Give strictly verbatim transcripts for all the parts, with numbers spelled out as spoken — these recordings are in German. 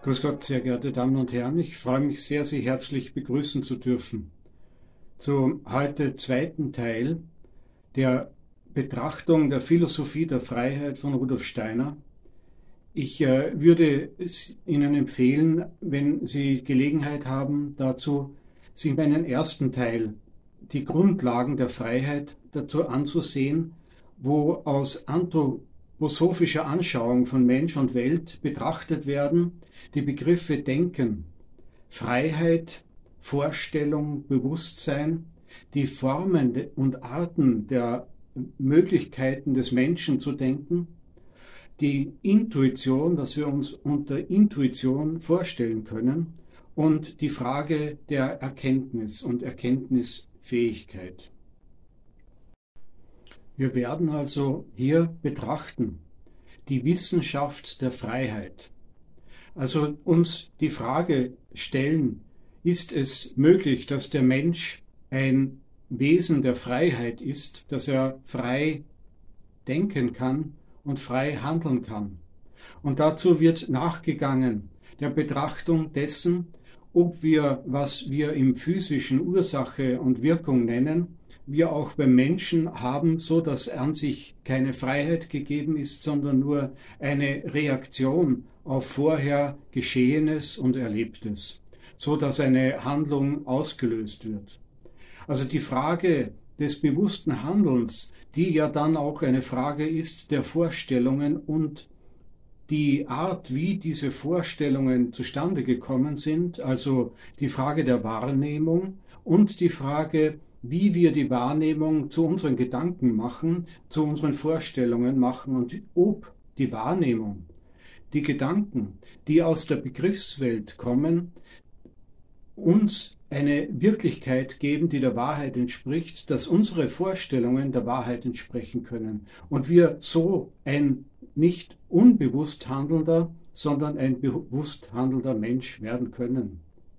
Grüß Gott, sehr geehrte Damen und Herren. Ich freue mich sehr, Sie herzlich begrüßen zu dürfen zum heute zweiten Teil der Betrachtung der Philosophie der Freiheit von Rudolf Steiner. Ich äh, würde es Ihnen empfehlen, wenn Sie Gelegenheit haben, dazu sich meinen ersten Teil, die Grundlagen der Freiheit, dazu anzusehen, wo aus anthroposophischer Anschauung von Mensch und Welt betrachtet werden die Begriffe Denken, Freiheit, Vorstellung, Bewusstsein, die Formen und Arten der Möglichkeiten des Menschen zu denken, die Intuition, was wir uns unter Intuition vorstellen können, und die Frage der Erkenntnis und Erkenntnisfähigkeit. Wir werden also hier betrachten die Wissenschaft der Freiheit. Also uns die Frage stellen, ist es möglich, dass der Mensch ein Wesen der Freiheit ist, dass er frei denken kann und frei handeln kann? Und dazu wird nachgegangen der Betrachtung dessen, ob wir, was wir im physischen Ursache und Wirkung nennen, wir auch beim Menschen haben, so dass an sich keine Freiheit gegeben ist, sondern nur eine Reaktion auf vorher Geschehenes und Erlebtes, so dass eine Handlung ausgelöst wird. Also die Frage des bewussten Handelns, die ja dann auch eine Frage ist der Vorstellungen und die Art, wie diese Vorstellungen zustande gekommen sind, also die Frage der Wahrnehmung und die Frage, wie wir die Wahrnehmung zu unseren Gedanken machen, zu unseren Vorstellungen machen und ob die Wahrnehmung, die Gedanken, die aus der Begriffswelt kommen, uns eine Wirklichkeit geben, die der Wahrheit entspricht, dass unsere Vorstellungen der Wahrheit entsprechen können und wir so ein nicht unbewusst handelnder, sondern ein bewusst handelnder Mensch werden können.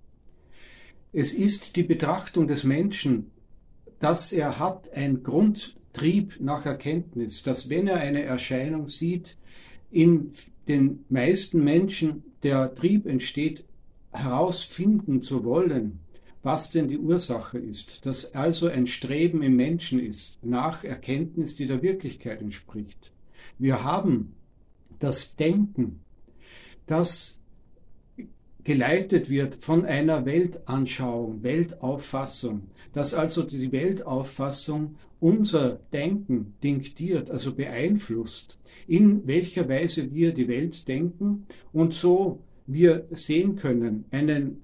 Es ist die Betrachtung des Menschen, dass er hat ein Grundtrieb nach Erkenntnis, dass wenn er eine Erscheinung sieht, in den meisten Menschen der Trieb entsteht, herausfinden zu wollen, was denn die Ursache ist, dass also ein Streben im Menschen ist nach Erkenntnis, die der Wirklichkeit entspricht. Wir haben das Denken, das geleitet wird von einer Weltanschauung, Weltauffassung, dass also die Weltauffassung unser Denken diktiert, also beeinflusst, in welcher Weise wir die Welt denken und so wir sehen können einen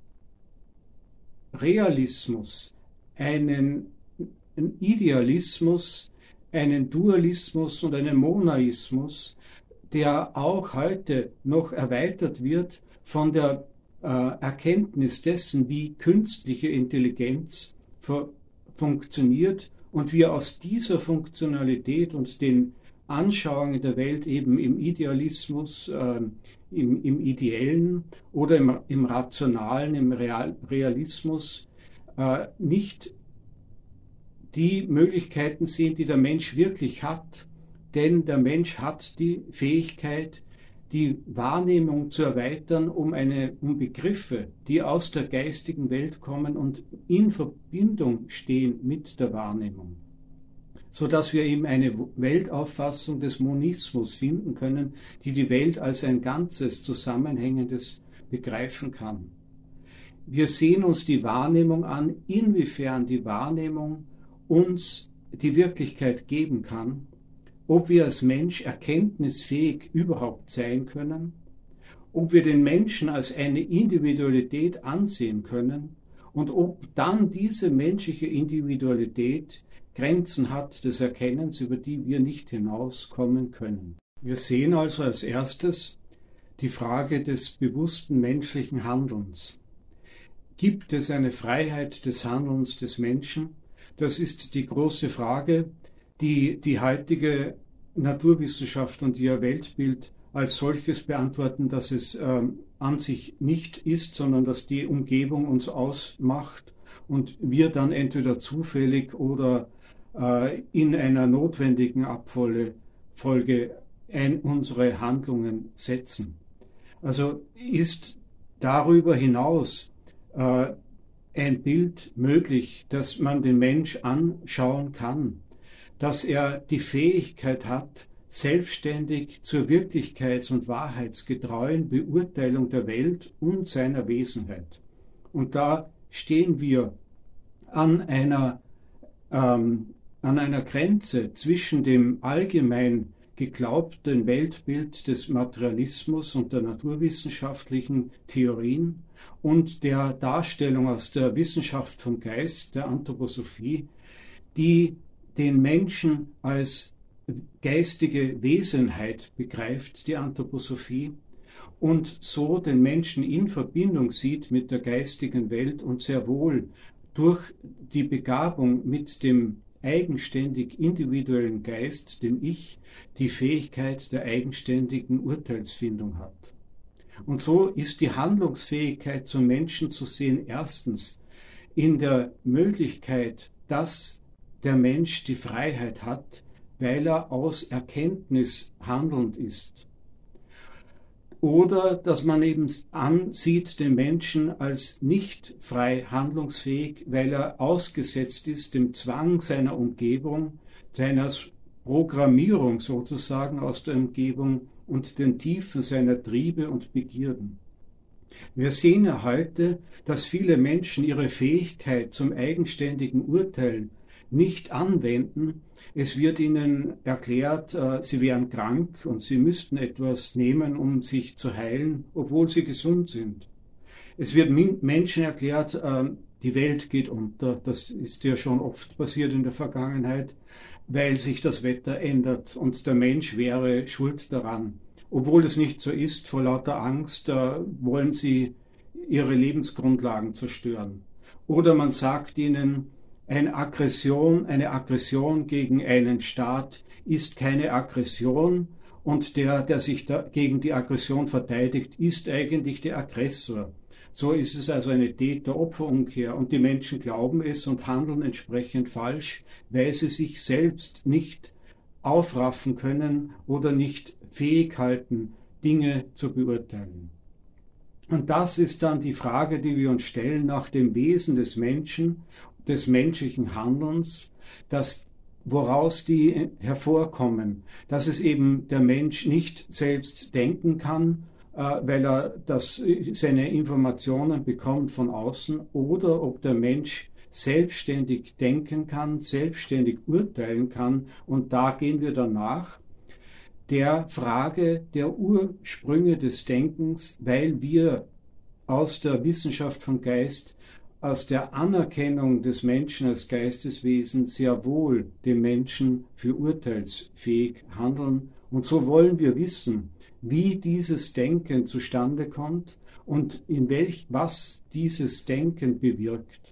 Realismus, einen Idealismus, einen Dualismus und einen Monaismus, der auch heute noch erweitert wird von der äh, Erkenntnis dessen, wie künstliche Intelligenz funktioniert und wir aus dieser Funktionalität und den Anschauungen der Welt eben im Idealismus, äh, im, im Ideellen oder im, im Rationalen, im Real, Realismus äh, nicht die Möglichkeiten sehen, die der Mensch wirklich hat, denn der Mensch hat die Fähigkeit, die Wahrnehmung zu erweitern, um, eine, um Begriffe, die aus der geistigen Welt kommen und in Verbindung stehen mit der Wahrnehmung, sodass wir eben eine Weltauffassung des Monismus finden können, die die Welt als ein ganzes, zusammenhängendes begreifen kann. Wir sehen uns die Wahrnehmung an, inwiefern die Wahrnehmung uns die Wirklichkeit geben kann, ob wir als Mensch erkenntnisfähig überhaupt sein können, ob wir den Menschen als eine Individualität ansehen können und ob dann diese menschliche Individualität Grenzen hat des Erkennens, über die wir nicht hinauskommen können. Wir sehen also als erstes die Frage des bewussten menschlichen Handelns. Gibt es eine Freiheit des Handelns des Menschen? Das ist die große Frage, die die heutige Naturwissenschaft und ihr Weltbild als solches beantworten, dass es ähm, an sich nicht ist, sondern dass die Umgebung uns ausmacht und wir dann entweder zufällig oder äh, in einer notwendigen Abfolge Folge ein, unsere Handlungen setzen. Also ist darüber hinaus äh, ein Bild möglich, dass man den Mensch anschauen kann, dass er die Fähigkeit hat, selbstständig zur wirklichkeits- und wahrheitsgetreuen Beurteilung der Welt und seiner Wesenheit. Und da stehen wir an einer, ähm, an einer Grenze zwischen dem allgemein geglaubten Weltbild des Materialismus und der naturwissenschaftlichen Theorien und der Darstellung aus der Wissenschaft vom Geist, der Anthroposophie, die den Menschen als geistige Wesenheit begreift, die Anthroposophie, und so den Menschen in Verbindung sieht mit der geistigen Welt und sehr wohl durch die Begabung mit dem eigenständig individuellen Geist, dem Ich, die Fähigkeit der eigenständigen Urteilsfindung hat. Und so ist die Handlungsfähigkeit zum Menschen zu sehen, erstens in der Möglichkeit, dass der Mensch die Freiheit hat, weil er aus Erkenntnis handelnd ist. Oder dass man eben ansieht den Menschen als nicht frei handlungsfähig, weil er ausgesetzt ist dem Zwang seiner Umgebung, seiner Programmierung sozusagen aus der Umgebung und den Tiefen seiner Triebe und Begierden. Wir sehen ja heute, dass viele Menschen ihre Fähigkeit zum eigenständigen Urteilen nicht anwenden. Es wird ihnen erklärt, sie wären krank und sie müssten etwas nehmen, um sich zu heilen, obwohl sie gesund sind. Es wird Menschen erklärt, die Welt geht unter. Das ist ja schon oft passiert in der Vergangenheit, weil sich das Wetter ändert und der Mensch wäre schuld daran. Obwohl es nicht so ist, vor lauter Angst wollen sie ihre Lebensgrundlagen zerstören. Oder man sagt ihnen, Eine Aggression, eine Aggression gegen einen Staat ist keine Aggression und der, der sich da gegen die Aggression verteidigt, ist eigentlich der Aggressor. So ist es also eine Täter-Opfer-Umkehr und die Menschen glauben es und handeln entsprechend falsch, weil sie sich selbst nicht aufraffen können oder nicht fähig halten, Dinge zu beurteilen. Und das ist dann die Frage, die wir uns stellen nach dem Wesen des Menschen, des menschlichen Handelns, das, woraus die hervorkommen, dass es eben der Mensch nicht selbst denken kann, äh, weil er das, seine Informationen bekommt von außen, oder ob der Mensch selbstständig denken kann, selbstständig urteilen kann, und da gehen wir danach der Frage der Ursprünge des Denkens, weil wir aus der Wissenschaft vom Geist, aus der Anerkennung des Menschen als Geisteswesen sehr wohl den Menschen für urteilsfähig handeln. Und so wollen wir wissen, wie dieses Denken zustande kommt und in welch, was dieses Denken bewirkt.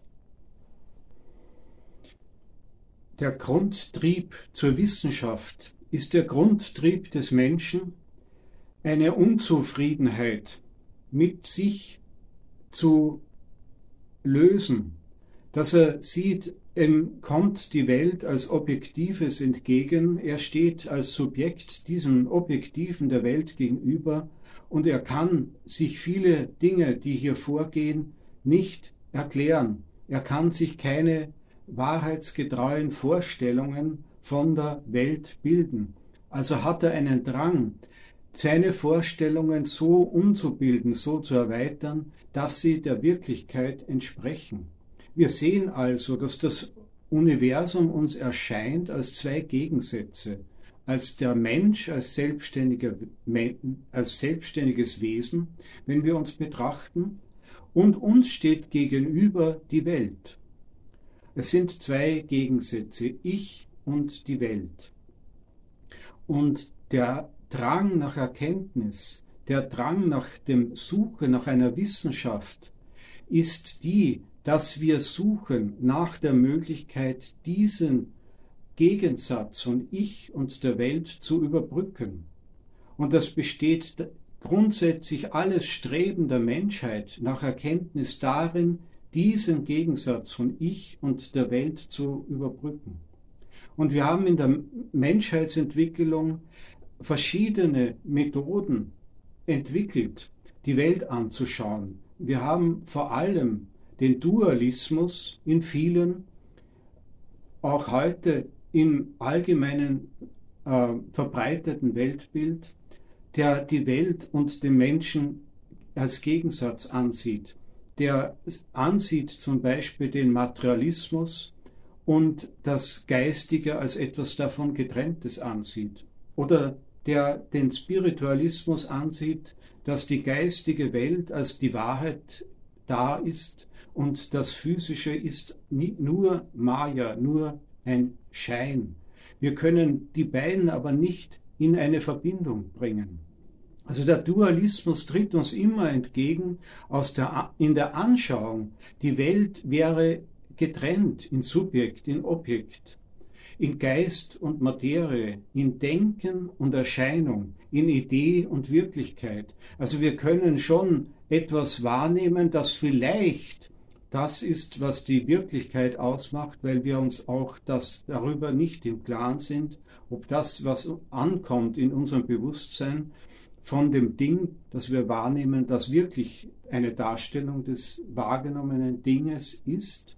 Der Grundtrieb zur Wissenschaft ist der Grundtrieb des Menschen, eine Unzufriedenheit mit sich zu lösen, dass er sieht, ihm kommt die Welt als Objektives entgegen, er steht als Subjekt diesem Objektiven der Welt gegenüber und er kann sich viele Dinge, die hier vorgehen, nicht erklären. Er kann sich keine wahrheitsgetreuen Vorstellungen von der Welt bilden. Also hat er einen Drang, seine Vorstellungen so umzubilden, so zu erweitern, dass sie der Wirklichkeit entsprechen. Wir sehen also, dass das Universum uns erscheint als zwei Gegensätze, als der Mensch, als, selbstständiger, als selbstständiges Wesen, wenn wir uns betrachten, und uns steht gegenüber die Welt. Es sind zwei Gegensätze, ich und die Welt. Und der Drang nach Erkenntnis, der Drang nach dem Suchen nach einer Wissenschaft ist die, dass wir suchen nach der Möglichkeit, diesen Gegensatz von Ich und der Welt zu überbrücken. Und das besteht grundsätzlich alles Streben der Menschheit nach Erkenntnis darin, diesen Gegensatz von Ich und der Welt zu überbrücken. Und wir haben in der Menschheitsentwicklung verschiedene Methoden entwickelt, die Welt anzuschauen. Wir haben vor allem den Dualismus in vielen, auch heute im allgemeinen äh, verbreiteten Weltbild, der die Welt und den Menschen als Gegensatz ansieht, der ansieht zum Beispiel den Materialismus und das Geistige als etwas davon Getrenntes ansieht, oder der den Spiritualismus ansieht, dass die geistige Welt als die Wahrheit da ist und das Physische ist nur Maya, nur ein Schein. Wir können die beiden aber nicht in eine Verbindung bringen. Also der Dualismus tritt uns immer entgegen aus der, in der Anschauung, die Welt wäre getrennt in Subjekt, in Objekt, in Geist und Materie, in Denken und Erscheinung, in Idee und Wirklichkeit. Also wir können schon etwas wahrnehmen, das vielleicht das ist, was die Wirklichkeit ausmacht, weil wir uns auch das darüber nicht im Klaren sind, ob das, was ankommt in unserem Bewusstsein, von dem Ding, das wir wahrnehmen, das wirklich eine Darstellung des wahrgenommenen Dinges ist.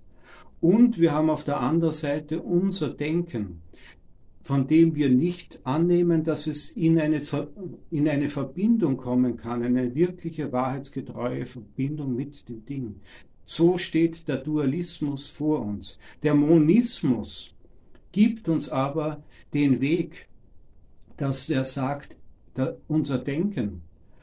Und wir haben auf der anderen Seite unser Denken, von dem wir nicht annehmen, dass es in eine, in eine Verbindung kommen kann, eine wirkliche, wahrheitsgetreue Verbindung mit dem Ding. So steht der Dualismus vor uns. Der Monismus gibt uns aber den Weg, dass er sagt, da unser Denken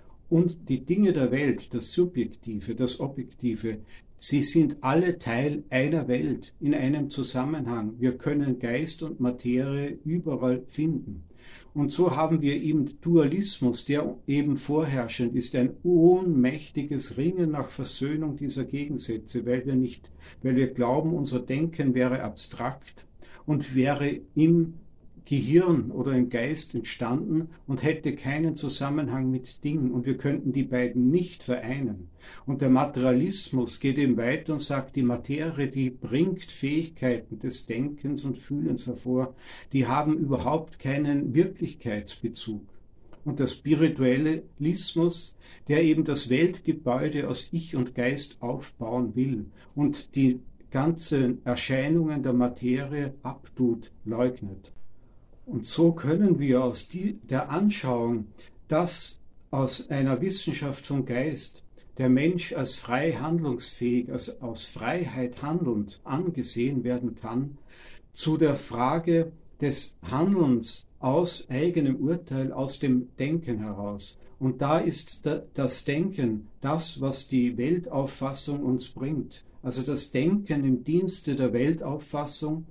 und die Dinge der Welt, das Subjektive, das Objektive, sie sind alle Teil einer Welt, in einem Zusammenhang. Wir können Geist und Materie überall finden. Und so haben wir eben Dualismus, der eben vorherrschend ist, ein ohnmächtiges Ringen nach Versöhnung dieser Gegensätze, weil wir nicht, weil wir glauben, unser Denken wäre abstrakt und wäre im Gehirn oder im Geist entstanden und hätte keinen Zusammenhang mit Dingen, und wir könnten die beiden nicht vereinen. Und der Materialismus geht eben weiter und sagt, die Materie, die bringt Fähigkeiten des Denkens und Fühlens hervor, die haben überhaupt keinen Wirklichkeitsbezug. Und der Spiritualismus, der eben das Weltgebäude aus Ich und Geist aufbauen will und die ganzen Erscheinungen der Materie abtut, leugnet. Und so können wir aus die, der Anschauung, dass aus einer Wissenschaft vom Geist der Mensch als frei handlungsfähig, als aus Freiheit handelnd angesehen werden kann, zu der Frage des Handelns aus eigenem Urteil, aus dem Denken heraus. Und da ist das Denken das, was die Weltauffassung uns bringt. Also das Denken im Dienste der Weltauffassung.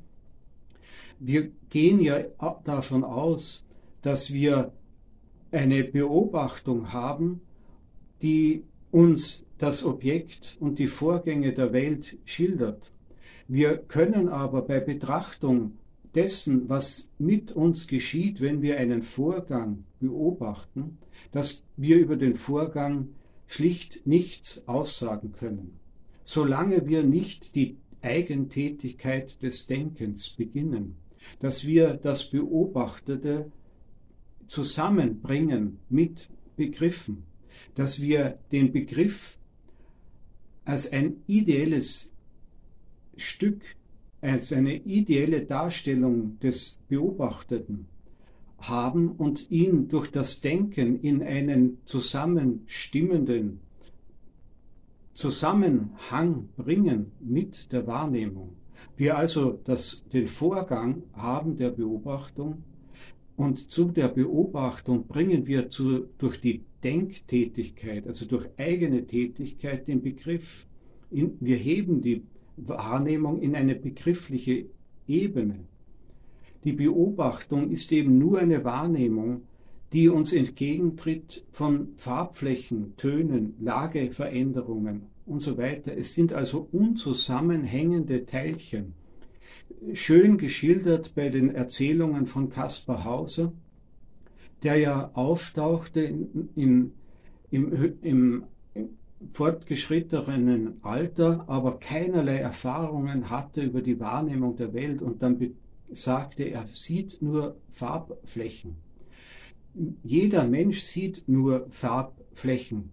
Wir gehen ja davon aus, dass wir eine Beobachtung haben, die uns das Objekt und die Vorgänge der Welt schildert. Wir können aber bei Betrachtung dessen, was mit uns geschieht, wenn wir einen Vorgang beobachten, dass wir über den Vorgang schlicht nichts aussagen können, solange wir nicht die Eigentätigkeit des Denkens beginnen, dass wir das Beobachtete zusammenbringen mit Begriffen, dass wir den Begriff als ein ideelles Stück, als eine ideelle Darstellung des Beobachteten haben und ihn durch das Denken in einen zusammenstimmenden Zusammenhang bringen mit der Wahrnehmung. Wir also das, den Vorgang haben der Beobachtung, und zu der Beobachtung bringen wir zu, durch die Denktätigkeit, also durch eigene Tätigkeit, den Begriff. In, wir heben die Wahrnehmung in eine begriffliche Ebene. Die Beobachtung ist eben nur eine Wahrnehmung, die uns entgegentritt von Farbflächen, Tönen, Lageveränderungen und so weiter. Es sind also unzusammenhängende Teilchen. Schön geschildert bei den Erzählungen von Kaspar Hauser, der ja auftauchte in, in, im, im fortgeschrittenen Alter, aber keinerlei Erfahrungen hatte über die Wahrnehmung der Welt und dann sagte, er sieht nur Farbflächen. Jeder Mensch sieht nur Farbflächen.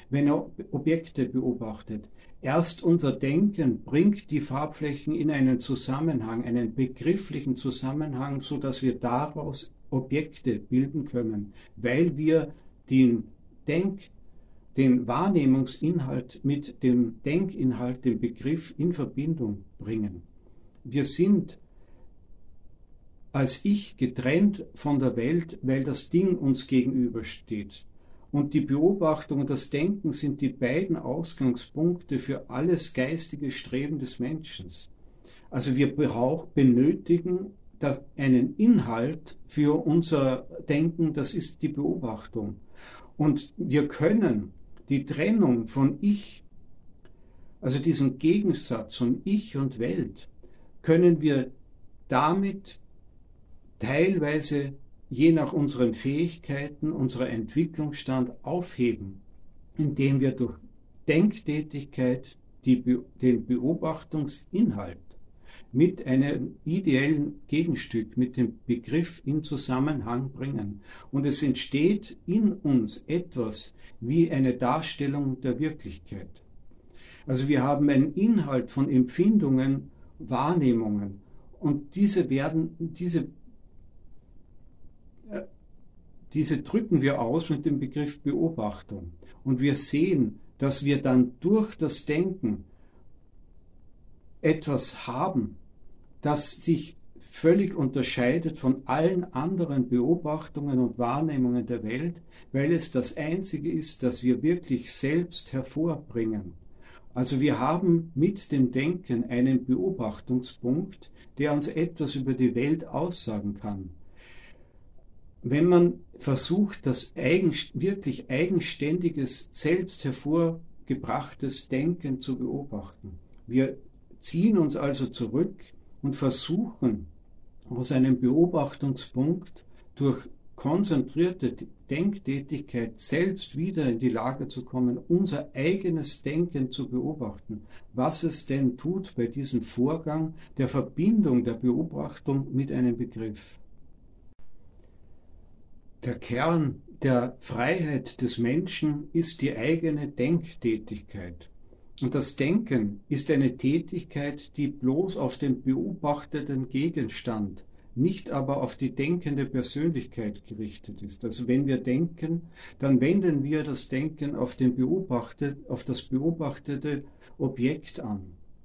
wenn er Objekte beobachtet. Erst unser Denken bringt die Farbflächen in einen Zusammenhang, einen begrifflichen Zusammenhang, so dass wir daraus Objekte bilden können, weil wir den Denk, den Wahrnehmungsinhalt mit dem Denkinhalt, dem Begriff in Verbindung bringen. Wir sind als Ich getrennt von der Welt, weil das Ding uns gegenübersteht. Und die Beobachtung und das Denken sind die beiden Ausgangspunkte für alles geistige Streben des Menschen. Also wir benötigen einen Inhalt für unser Denken, das ist die Beobachtung. Und wir können die Trennung von Ich, also diesen Gegensatz von Ich und Welt, können wir damit teilweise je nach unseren Fähigkeiten, unserer Entwicklungsstand aufheben, indem wir durch Denktätigkeit die, den Beobachtungsinhalt mit einem ideellen Gegenstück, mit dem Begriff in Zusammenhang bringen. Und es entsteht in uns etwas wie eine Darstellung der Wirklichkeit. Also wir haben einen Inhalt von Empfindungen, Wahrnehmungen und diese werden, diese, äh, diese drücken wir aus mit dem Begriff Beobachtung. Und wir sehen, dass wir dann durch das Denken etwas haben, das sich völlig unterscheidet von allen anderen Beobachtungen und Wahrnehmungen der Welt, weil es das Einzige ist, das wir wirklich selbst hervorbringen. Also wir haben mit dem Denken einen Beobachtungspunkt, der uns etwas über die Welt aussagen kann. Wenn man versucht, das eigen, wirklich eigenständiges, selbst hervorgebrachtes Denken zu beobachten, wir ziehen uns also zurück und versuchen aus einem Beobachtungspunkt durch konzentrierte Denktätigkeit selbst wieder in die Lage zu kommen, unser eigenes Denken zu beobachten, was es denn tut bei diesem Vorgang der Verbindung der Beobachtung mit einem Begriff. Der Kern der Freiheit des Menschen ist die eigene Denktätigkeit. Und das Denken ist eine Tätigkeit, die bloß auf den beobachteten Gegenstand, nicht aber auf die denkende Persönlichkeit gerichtet ist. Also wenn wir denken, dann wenden wir das Denken auf, den beobachtet, auf das beobachtete Objekt an.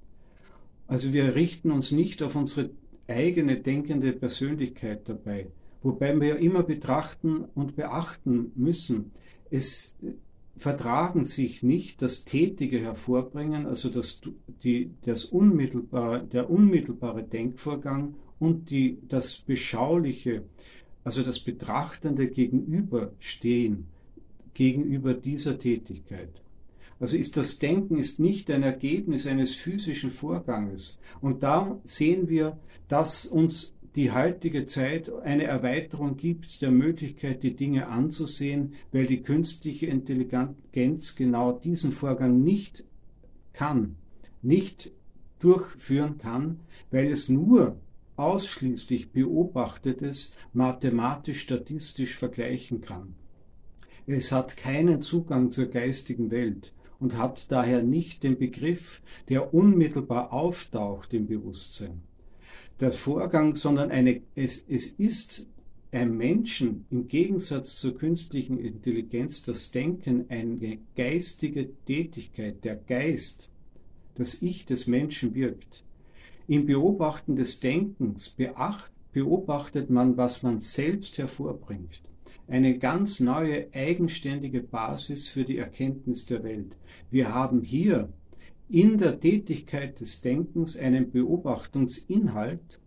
Also wir richten uns nicht auf unsere eigene denkende Persönlichkeit dabei, wobei wir immer betrachten und beachten müssen, es vertragen sich nicht das tätige Hervorbringen, also das, die, das unmittelbare, der unmittelbare Denkvorgang und die, das beschauliche, also das betrachtende Gegenüberstehen gegenüber dieser Tätigkeit. Also ist das Denken ist nicht ein Ergebnis eines physischen Vorganges. Und da sehen wir, dass uns die heutige Zeit eine Erweiterung gibt der Möglichkeit, die Dinge anzusehen, weil die künstliche Intelligenz genau diesen Vorgang nicht kann, nicht durchführen kann, weil es nur ausschließlich Beobachtetes mathematisch-statistisch vergleichen kann. Es hat keinen Zugang zur geistigen Welt und hat daher nicht den Begriff, der unmittelbar auftaucht im Bewusstsein. Der Vorgang, sondern eine, es, es ist ein Menschen im Gegensatz zur künstlichen Intelligenz das Denken eine geistige Tätigkeit. Der Geist, das Ich des Menschen wirkt. Im Beobachten des Denkens beacht, beobachtet man, was man selbst hervorbringt. Eine ganz neue, eigenständige Basis für die Erkenntnis der Welt. Wir haben hier in der Tätigkeit des Denkens einen Beobachtungsinhalt,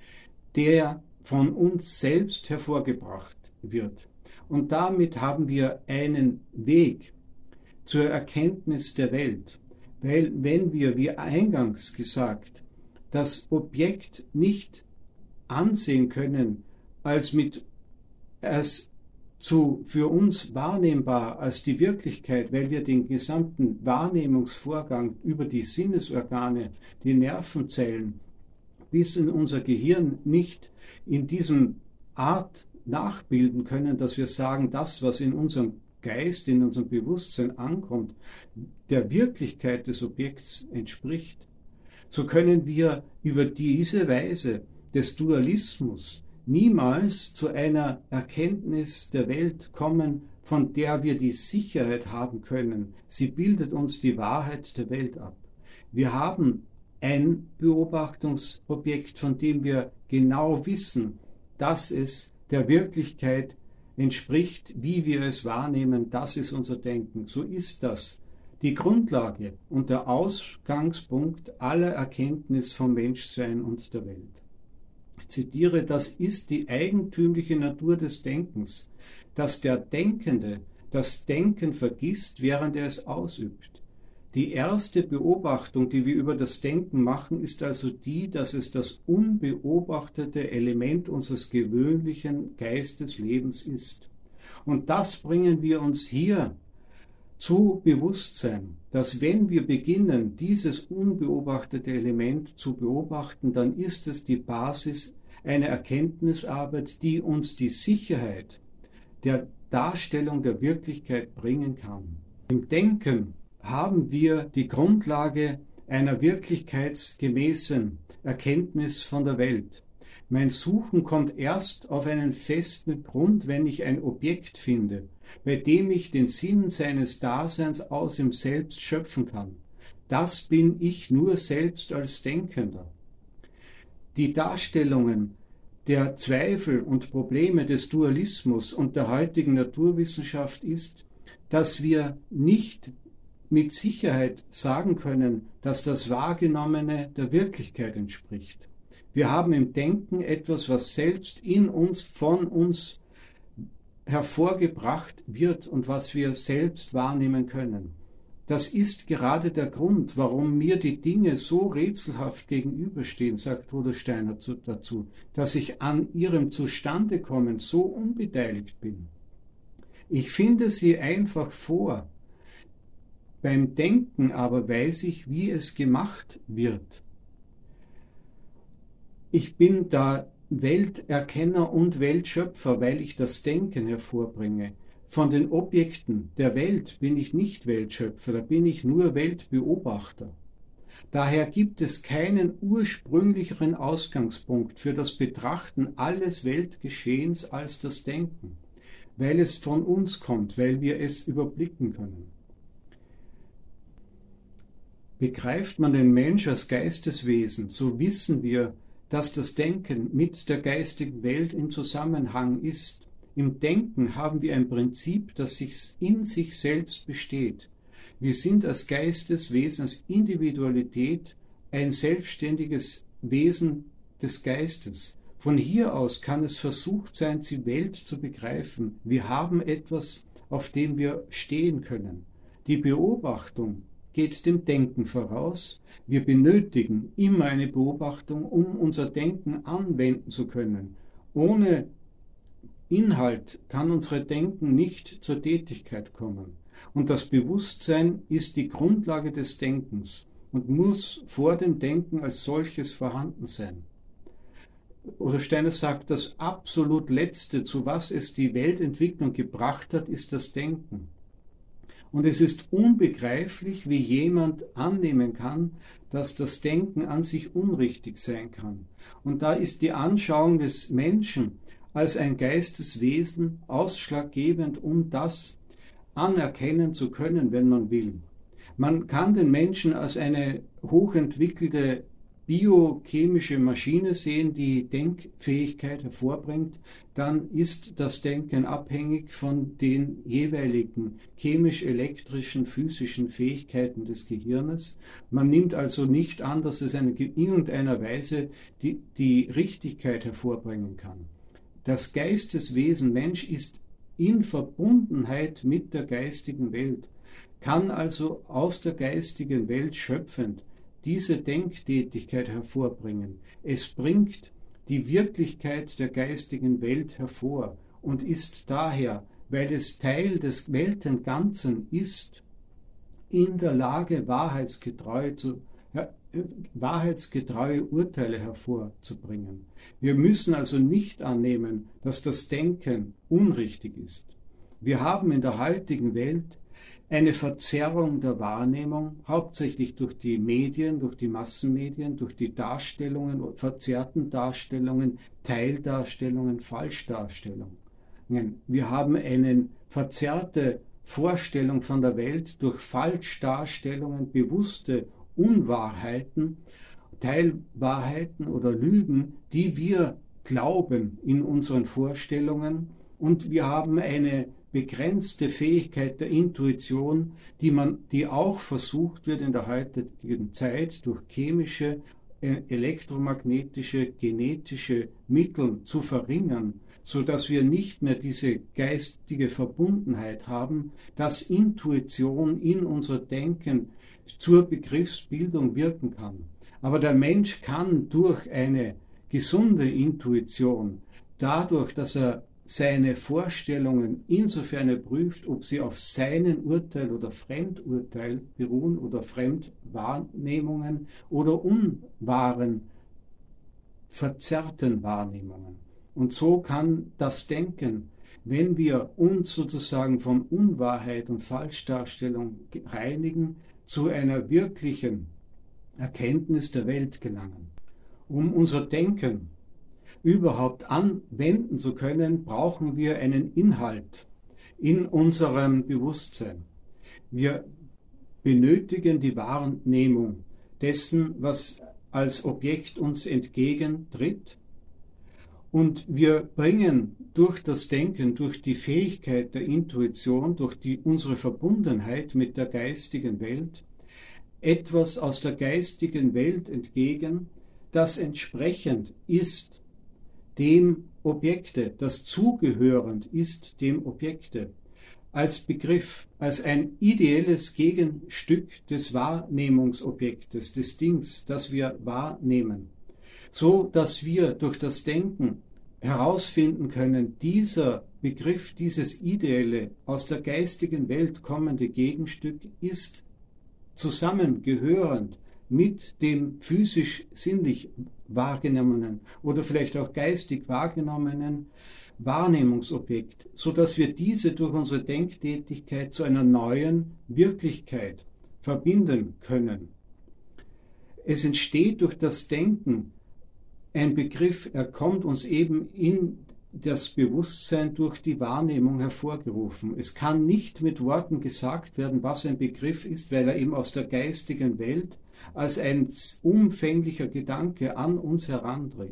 der von uns selbst hervorgebracht wird. Und damit haben wir einen Weg zur Erkenntnis der Welt. Weil wenn wir, wie eingangs gesagt, das Objekt nicht ansehen können als mit als zu für uns wahrnehmbar als die Wirklichkeit, weil wir den gesamten Wahrnehmungsvorgang über die Sinnesorgane, die Nervenzellen bis in unser Gehirn nicht in diesem Art nachbilden können, dass wir sagen, das, was in unserem Geist, in unserem Bewusstsein ankommt, der Wirklichkeit des Objekts entspricht, so können wir über diese Weise des Dualismus niemals zu einer Erkenntnis der Welt kommen, von der wir die Sicherheit haben können, sie bildet uns die Wahrheit der Welt ab. Wir haben ein Beobachtungsobjekt, von dem wir genau wissen, dass es der Wirklichkeit entspricht, wie wir es wahrnehmen, das ist unser Denken. So ist das die Grundlage und der Ausgangspunkt aller Erkenntnis vom Menschsein und der Welt. Ich zitiere, das ist die eigentümliche Natur des Denkens, dass der Denkende das Denken vergisst, während er es ausübt. Die erste Beobachtung, die wir über das Denken machen, ist also die, dass es das unbeobachtete Element unseres gewöhnlichen Geisteslebens ist. Und das bringen wir uns hier zu Bewusstsein, dass wenn wir beginnen, dieses unbeobachtete Element zu beobachten, dann ist es die Basis einer Erkenntnisarbeit, die uns die Sicherheit der Darstellung der Wirklichkeit bringen kann. Im Denken haben wir die Grundlage einer wirklichkeitsgemäßen Erkenntnis von der Welt. Mein Suchen kommt erst auf einen festen Grund, wenn ich ein Objekt finde, bei dem ich den Sinn seines Daseins aus ihm selbst schöpfen kann. Das bin ich nur selbst als Denkender. Die Darstellungen der Zweifel und Probleme des Dualismus und der heutigen Naturwissenschaft ist, dass wir nicht mit Sicherheit sagen können, dass das Wahrgenommene der Wirklichkeit entspricht. Wir haben im Denken etwas, was selbst in uns, von uns hervorgebracht wird und was wir selbst wahrnehmen können. Das ist gerade der Grund, warum mir die Dinge so rätselhaft gegenüberstehen, sagt Rudolf Steiner dazu, dass ich an ihrem Zustandekommen so unbeteiligt bin. Ich finde sie einfach vor. Beim Denken aber weiß ich, wie es gemacht wird. Ich bin da Welterkenner und Weltschöpfer, weil ich das Denken hervorbringe. Von den Objekten der Welt bin ich nicht Weltschöpfer, da bin ich nur Weltbeobachter. Daher gibt es keinen ursprünglicheren Ausgangspunkt für das Betrachten alles Weltgeschehens als das Denken, weil es von uns kommt, weil wir es überblicken können. Begreift man den Mensch als Geisteswesen, so wissen wir, dass das Denken mit der geistigen Welt im Zusammenhang ist. Im Denken haben wir ein Prinzip, das sich in sich selbst besteht. Wir sind als Geisteswesen, als Individualität ein selbstständiges Wesen des Geistes. Von hier aus kann es versucht sein, die Welt zu begreifen. Wir haben etwas, auf dem wir stehen können. Die Beobachtung geht dem Denken voraus. Wir benötigen immer eine Beobachtung, um unser Denken anwenden zu können. Ohne Inhalt kann unser Denken nicht zur Tätigkeit kommen. Und das Bewusstsein ist die Grundlage des Denkens und muss vor dem Denken als solches vorhanden sein. Rudolf Steiner sagt, das absolut Letzte, zu was es die Weltentwicklung gebracht hat, ist das Denken. Und es ist unbegreiflich, wie jemand annehmen kann, dass das Denken an sich unrichtig sein kann. Und da ist die Anschauung des Menschen als ein Geisteswesen ausschlaggebend, um das anerkennen zu können, wenn man will. Man kann den Menschen als eine hochentwickelte biochemische Maschine sehen, die Denkfähigkeit hervorbringt, dann ist das Denken abhängig von den jeweiligen chemisch-elektrischen, physischen Fähigkeiten des Gehirnes. Man nimmt also nicht an, dass es in irgendeiner Weise die, die Richtigkeit hervorbringen kann. Das Geisteswesen Mensch ist in Verbundenheit mit der geistigen Welt, kann also aus der geistigen Welt schöpfend diese Denktätigkeit hervorbringen. Es bringt die Wirklichkeit der geistigen Welt hervor und ist daher, weil es Teil des Weltenganzen ist, in der Lage, wahrheitsgetreu zu, ja, wahrheitsgetreue Urteile hervorzubringen. Wir müssen also nicht annehmen, dass das Denken unrichtig ist. Wir haben in der heutigen Welt eine Verzerrung der Wahrnehmung, hauptsächlich durch die Medien, durch die Massenmedien, durch die Darstellungen, verzerrten Darstellungen, Teildarstellungen, Falschdarstellungen. Wir haben eine verzerrte Vorstellung von der Welt durch Falschdarstellungen, bewusste Unwahrheiten, Teilwahrheiten oder Lügen, die wir glauben in unseren Vorstellungen, und wir haben eine begrenzte Fähigkeit der Intuition, die man, die auch versucht wird in der heutigen Zeit durch chemische, elektromagnetische, genetische Mittel zu verringern, so dass wir nicht mehr diese geistige Verbundenheit haben, dass Intuition in unser Denken zur Begriffsbildung wirken kann. Aber der Mensch kann durch eine gesunde Intuition, dadurch, dass er seine Vorstellungen insofern prüft, ob sie auf seinen Urteil oder Fremdurteil beruhen oder Fremdwahrnehmungen oder unwahren, verzerrten Wahrnehmungen. Und so kann das Denken, wenn wir uns sozusagen von Unwahrheit und Falschdarstellung reinigen, zu einer wirklichen Erkenntnis der Welt gelangen. Um unser Denken überhaupt anwenden zu können, brauchen wir einen Inhalt in unserem Bewusstsein. Wir benötigen die Wahrnehmung dessen, was als Objekt uns entgegentritt, und wir bringen durch das Denken, durch die Fähigkeit der Intuition, durch die, unsere Verbundenheit mit der geistigen Welt, etwas aus der geistigen Welt entgegen, das entsprechend ist dem Objekte, das zugehörend ist dem Objekte, als Begriff, als ein ideelles Gegenstück des Wahrnehmungsobjektes, des Dings, das wir wahrnehmen, so dass wir durch das Denken herausfinden können, dieser Begriff, dieses ideelle, aus der geistigen Welt kommende Gegenstück ist zusammengehörend mit dem physisch-sinnlich wahrgenommenen oder vielleicht auch geistig wahrgenommenen Wahrnehmungsobjekt, so dass wir diese durch unsere Denktätigkeit zu einer neuen Wirklichkeit verbinden können. Es entsteht durch das Denken ein Begriff, er kommt uns eben in das Bewusstsein durch die Wahrnehmung hervorgerufen. Es kann nicht mit Worten gesagt werden, was ein Begriff ist, weil er eben aus der geistigen Welt als ein umfänglicher Gedanke an uns herantritt.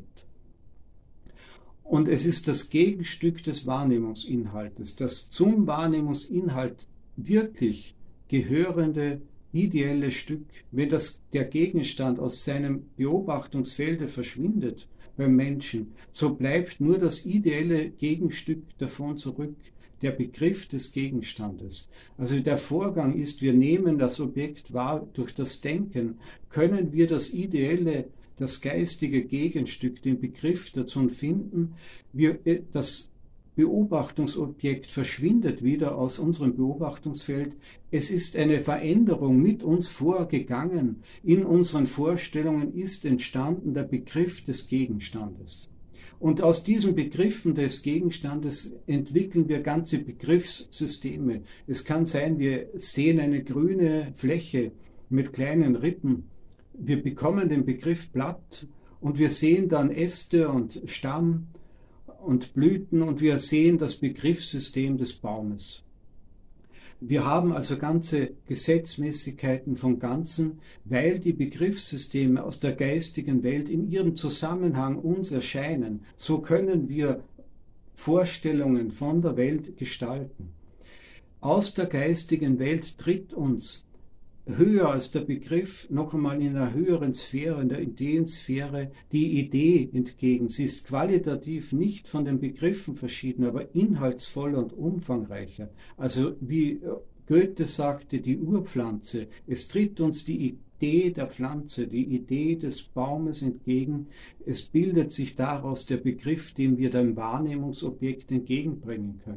Und es ist das Gegenstück des Wahrnehmungsinhaltes, das zum Wahrnehmungsinhalt wirklich gehörende ideelle Stück. Wenn das, der Gegenstand aus seinem Beobachtungsfelde verschwindet beim Menschen, so bleibt nur das ideelle Gegenstück davon zurück, der Begriff des Gegenstandes. Also der Vorgang ist, wir nehmen das Objekt wahr durch das Denken, können wir das ideelle, das geistige Gegenstück, den Begriff dazu finden. Wir, das Beobachtungsobjekt verschwindet wieder aus unserem Beobachtungsfeld. Es ist eine Veränderung mit uns vorgegangen. In unseren Vorstellungen ist entstanden der Begriff des Gegenstandes. Und aus diesen Begriffen des Gegenstandes entwickeln wir ganze Begriffssysteme. Es kann sein, wir sehen eine grüne Fläche mit kleinen Rippen. Wir bekommen den Begriff Blatt und wir sehen dann Äste und Stamm und Blüten und wir sehen das Begriffssystem des Baumes. Wir haben also ganze Gesetzmäßigkeiten vom Ganzen, weil die Begriffssysteme aus der geistigen Welt in ihrem Zusammenhang uns erscheinen. So können wir Vorstellungen von der Welt gestalten. Aus der geistigen Welt tritt uns höher als der Begriff, noch einmal in einer höheren Sphäre, in der Ideensphäre, die Idee entgegen. Sie ist qualitativ nicht von den Begriffen verschieden, aber inhaltsvoller und umfangreicher. Also wie Goethe sagte, die Urpflanze, es tritt uns die Idee der Pflanze, die Idee des Baumes entgegen. Es bildet sich daraus der Begriff, den wir dem Wahrnehmungsobjekt entgegenbringen können.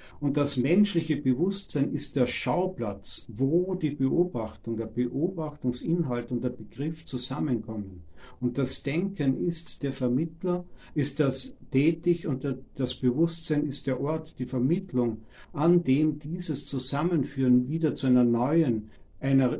Und das menschliche Bewusstsein ist der Schauplatz, wo die Beobachtung, der Beobachtungsinhalt und der Begriff zusammenkommen. Und das Denken ist der Vermittler, ist das tätig und der, das Bewusstsein ist der Ort, die Vermittlung, an dem dieses Zusammenführen wieder zu einer neuen, einer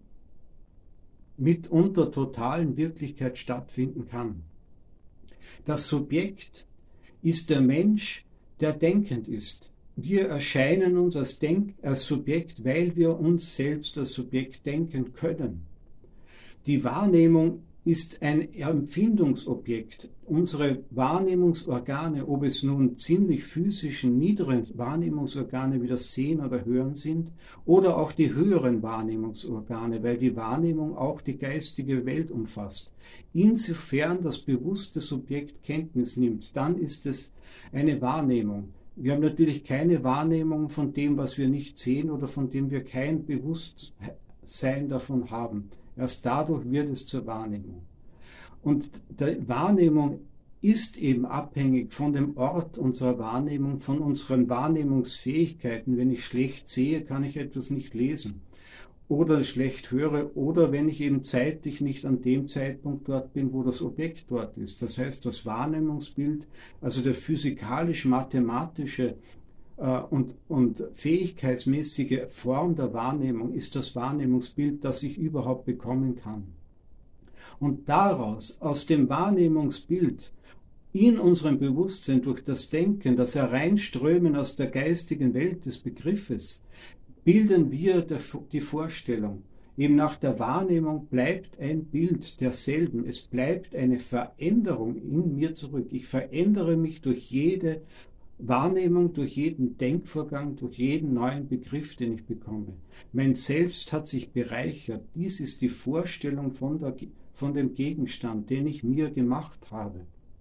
mitunter totalen Wirklichkeit stattfinden kann. Das Subjekt ist der Mensch, der denkend ist. Wir erscheinen uns als, Denk als Subjekt, weil wir uns selbst als Subjekt denken können. Die Wahrnehmung ist ein Empfindungsobjekt. Unsere Wahrnehmungsorgane, ob es nun ziemlich physischen, niederen Wahrnehmungsorgane wie das Sehen oder Hören sind, oder auch die höheren Wahrnehmungsorgane, weil die Wahrnehmung auch die geistige Welt umfasst. Insofern das bewusste Subjekt Kenntnis nimmt, dann ist es eine Wahrnehmung. Wir haben natürlich keine Wahrnehmung von dem, was wir nicht sehen oder von dem wir kein Bewusstsein davon haben. Erst dadurch wird es zur Wahrnehmung. Und die Wahrnehmung ist eben abhängig von dem Ort unserer Wahrnehmung, von unseren Wahrnehmungsfähigkeiten. Wenn ich schlecht sehe, kann ich etwas nicht lesen oder schlecht höre oder wenn ich eben zeitlich nicht an dem Zeitpunkt dort bin, wo das Objekt dort ist. Das heißt, das Wahrnehmungsbild, also der physikalisch-mathematische äh, und, und fähigkeitsmäßige Form der Wahrnehmung ist das Wahrnehmungsbild, das ich überhaupt bekommen kann. Und daraus, aus dem Wahrnehmungsbild, in unserem Bewusstsein durch das Denken, das Hereinströmen aus der geistigen Welt des Begriffes, bilden wir die Vorstellung. Eben nach der Wahrnehmung bleibt ein Bild derselben. Es bleibt eine Veränderung in mir zurück. Ich verändere mich durch jede Wahrnehmung, durch jeden Denkvorgang, durch jeden neuen Begriff, den ich bekomme. Mein Selbst hat sich bereichert. Dies ist die Vorstellung von, der, von dem Gegenstand, den ich mir gemacht habe.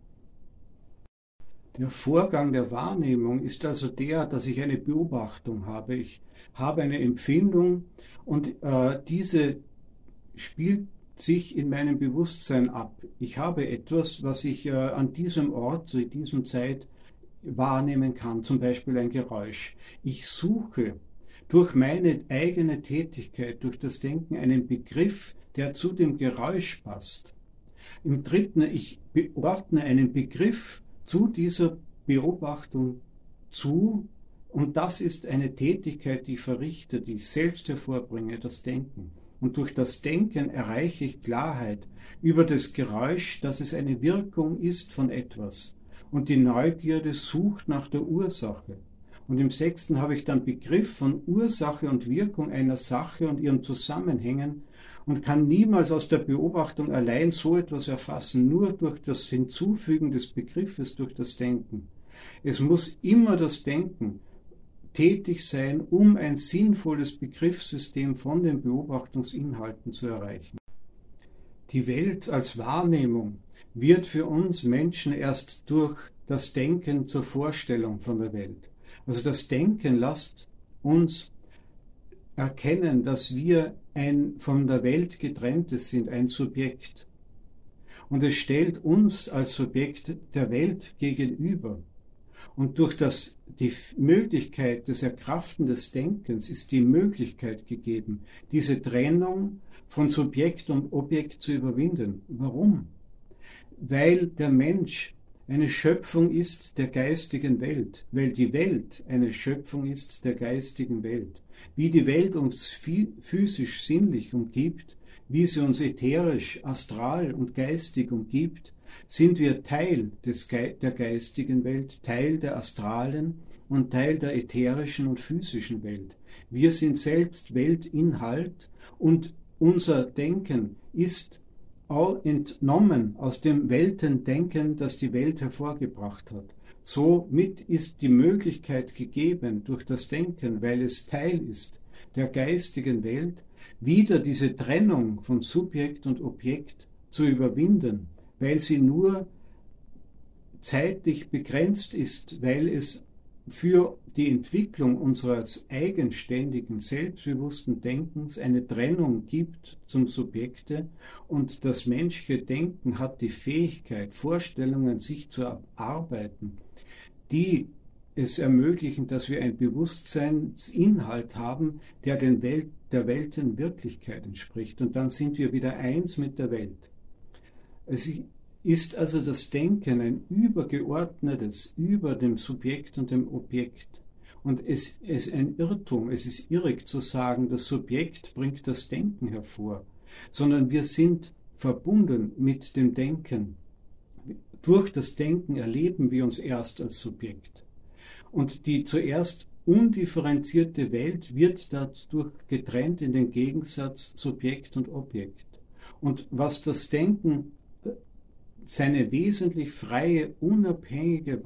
Der Vorgang der Wahrnehmung ist also der, dass ich eine Beobachtung habe. Ich habe eine Empfindung und äh, diese spielt sich in meinem Bewusstsein ab. Ich habe etwas, was ich äh, an diesem Ort, zu diesem Zeit wahrnehmen kann, zum Beispiel ein Geräusch. Ich suche durch meine eigene Tätigkeit, durch das Denken einen Begriff, der zu dem Geräusch passt. Im dritten, ich ordne einen Begriff zu dieser Beobachtung zu und das ist eine Tätigkeit, die ich verrichte, die ich selbst hervorbringe, das Denken. Und durch das Denken erreiche ich Klarheit über das Geräusch, dass es eine Wirkung ist von etwas. Und die Neugierde sucht nach der Ursache. Und im sechsten habe ich dann Begriff von Ursache und Wirkung einer Sache und ihren Zusammenhängen und kann niemals aus der Beobachtung allein so etwas erfassen, nur durch das Hinzufügen des Begriffes, durch das Denken. Es muss immer das Denken tätig sein, um ein sinnvolles Begriffssystem von den Beobachtungsinhalten zu erreichen. Die Welt als Wahrnehmung wird für uns Menschen erst durch das Denken zur Vorstellung von der Welt. Also das Denken lässt uns erkennen, dass wir ein von der Welt getrenntes sind, ein Subjekt. Und es stellt uns als Subjekt der Welt gegenüber. Und durch das, die Möglichkeit des Erkraften des Denkens ist die Möglichkeit gegeben, diese Trennung von Subjekt und Objekt zu überwinden. Warum? Weil der Mensch eine Schöpfung ist der geistigen Welt, weil die Welt eine Schöpfung ist der geistigen Welt. Wie die Welt uns physisch sinnlich umgibt, wie sie uns ätherisch, astral und geistig umgibt, sind wir Teil des Ge- der geistigen Welt, Teil der astralen und Teil der ätherischen und physischen Welt. Wir sind selbst Weltinhalt und unser Denken ist entnommen aus dem Weltendenken, das die Welt hervorgebracht hat. Somit ist die Möglichkeit gegeben, durch das Denken, weil es Teil ist der geistigen Welt, wieder diese Trennung von Subjekt und Objekt zu überwinden, weil sie nur zeitlich begrenzt ist, weil es für die Entwicklung unseres eigenständigen, selbstbewussten Denkens eine Trennung gibt zum Subjekte und das menschliche Denken hat die Fähigkeit, Vorstellungen sich zu erarbeiten, die es ermöglichen, dass wir einen Bewusstseinsinhalt haben, der den Welt, der Weltenwirklichkeit entspricht. Und dann sind wir wieder eins mit der Welt. Es ist also das Denken ein übergeordnetes über dem Subjekt und dem Objekt. Und es ist ein Irrtum, es ist irrig zu sagen, das Subjekt bringt das Denken hervor, sondern wir sind verbunden mit dem Denken. Durch das Denken erleben wir uns erst als Subjekt. Und die zuerst undifferenzierte Welt wird dadurch getrennt in den Gegensatz Subjekt und Objekt. Und was das Denken seine wesentlich freie, unabhängige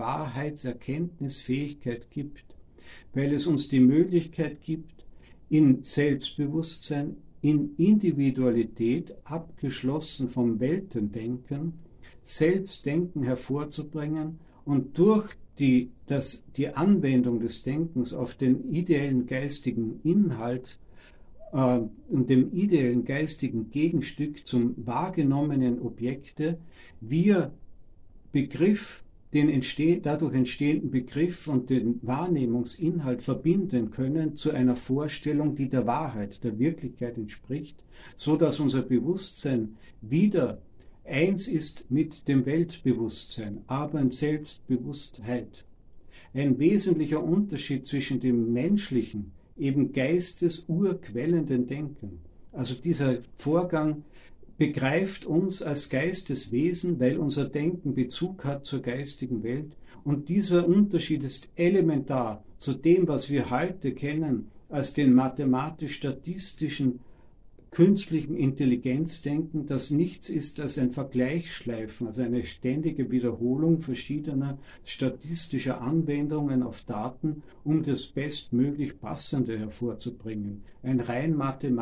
Wahrheitserkenntnisfähigkeit gibt, weil es uns die Möglichkeit gibt, in Selbstbewusstsein, in Individualität, abgeschlossen vom Weltendenken, Selbstdenken hervorzubringen und durch die, das, die Anwendung des Denkens auf den ideellen geistigen Inhalt äh, und dem ideellen geistigen Gegenstück zum wahrgenommenen Objekte wir Begriff, den entsteh- dadurch entstehenden Begriff und den Wahrnehmungsinhalt verbinden können zu einer Vorstellung, die der Wahrheit, der Wirklichkeit entspricht, so dass unser Bewusstsein wieder eins ist mit dem Weltbewusstsein, aber in Selbstbewusstheit. Ein wesentlicher Unterschied zwischen dem menschlichen, eben geistesurquellenden Denken. Also dieser Vorgang begreift uns als Geisteswesen, weil unser Denken Bezug hat zur geistigen Welt. Und dieser Unterschied ist elementar zu dem, was wir heute kennen als den mathematisch-statistischen künstlichen Intelligenzdenken, das nichts ist als ein Vergleichsschleifen, also eine ständige Wiederholung verschiedener statistischer Anwendungen auf Daten, um das bestmöglich Passende hervorzubringen. Ein rein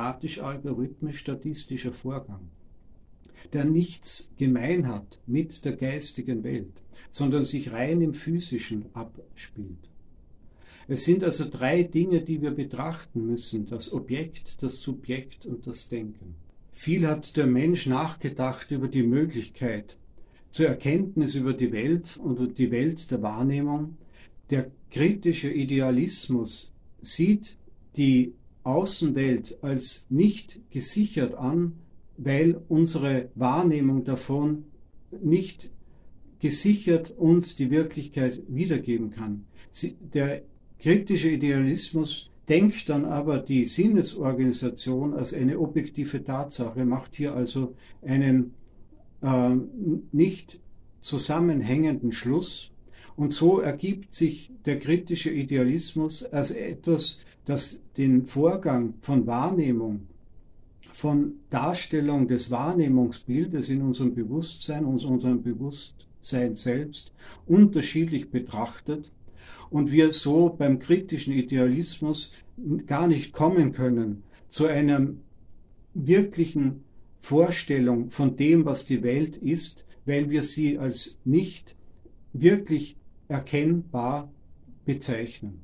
mathematisch-algorithmisch-statistischer Vorgang, der nichts gemein hat mit der geistigen Welt, sondern sich rein im Physischen abspielt. Es sind also drei Dinge, die wir betrachten müssen: das Objekt, das Subjekt und das Denken. Viel hat der Mensch nachgedacht über die Möglichkeit zur Erkenntnis über die Welt und die Welt der Wahrnehmung. Der kritische Idealismus sieht die Außenwelt als nicht gesichert an, weil unsere Wahrnehmung davon nicht gesichert uns die Wirklichkeit wiedergeben kann. Sie, der kritische Idealismus denkt dann aber die Sinnesorganisation als eine objektive Tatsache, macht hier also einen äh, nicht zusammenhängenden Schluss. Und so ergibt sich der kritische Idealismus als etwas, das den Vorgang von Wahrnehmung, von Darstellung des Wahrnehmungsbildes in unserem Bewusstsein, in unserem Bewusstsein selbst unterschiedlich betrachtet. Und wir so beim kritischen Idealismus gar nicht kommen können zu einer wirklichen Vorstellung von dem, was die Welt ist, weil wir sie als nicht wirklich erkennbar bezeichnen.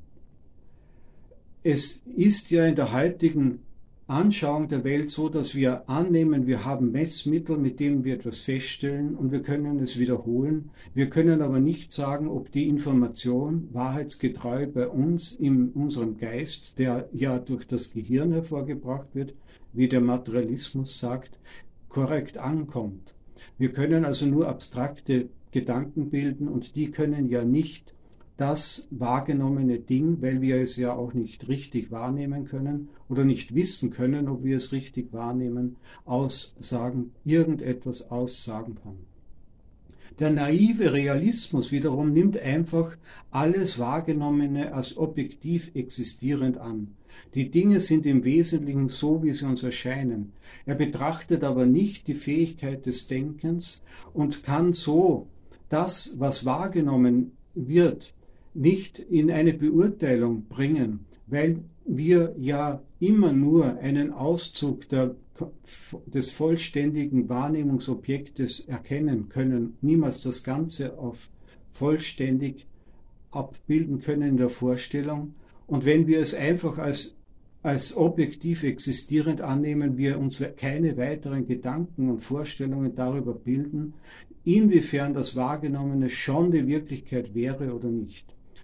Es ist ja in der heutigen Anschauung der Welt so, dass wir annehmen, wir haben Messmittel, mit denen wir etwas feststellen und wir können es wiederholen. Wir können aber nicht sagen, ob die Information wahrheitsgetreu bei uns in unserem Geist, der ja durch das Gehirn hervorgebracht wird, wie der Materialismus sagt, korrekt ankommt. Wir können also nur abstrakte Gedanken bilden und die können ja nicht das wahrgenommene Ding, weil wir es ja auch nicht richtig wahrnehmen können oder nicht wissen können, ob wir es richtig wahrnehmen, aussagen, irgendetwas aussagen kann. Der naive Realismus wiederum nimmt einfach alles Wahrgenommene als objektiv existierend an. Die Dinge sind im Wesentlichen so, wie sie uns erscheinen. Er betrachtet aber nicht die Fähigkeit des Denkens und kann so das, was wahrgenommen wird, nicht in eine Beurteilung bringen, weil wir ja immer nur einen Auszug der, des vollständigen Wahrnehmungsobjektes erkennen können, niemals das Ganze auf vollständig abbilden können in der Vorstellung. Und wenn wir es einfach als, als objektiv existierend annehmen, wir uns keine weiteren Gedanken und Vorstellungen darüber bilden, inwiefern das Wahrgenommene schon die Wirklichkeit wäre oder nicht.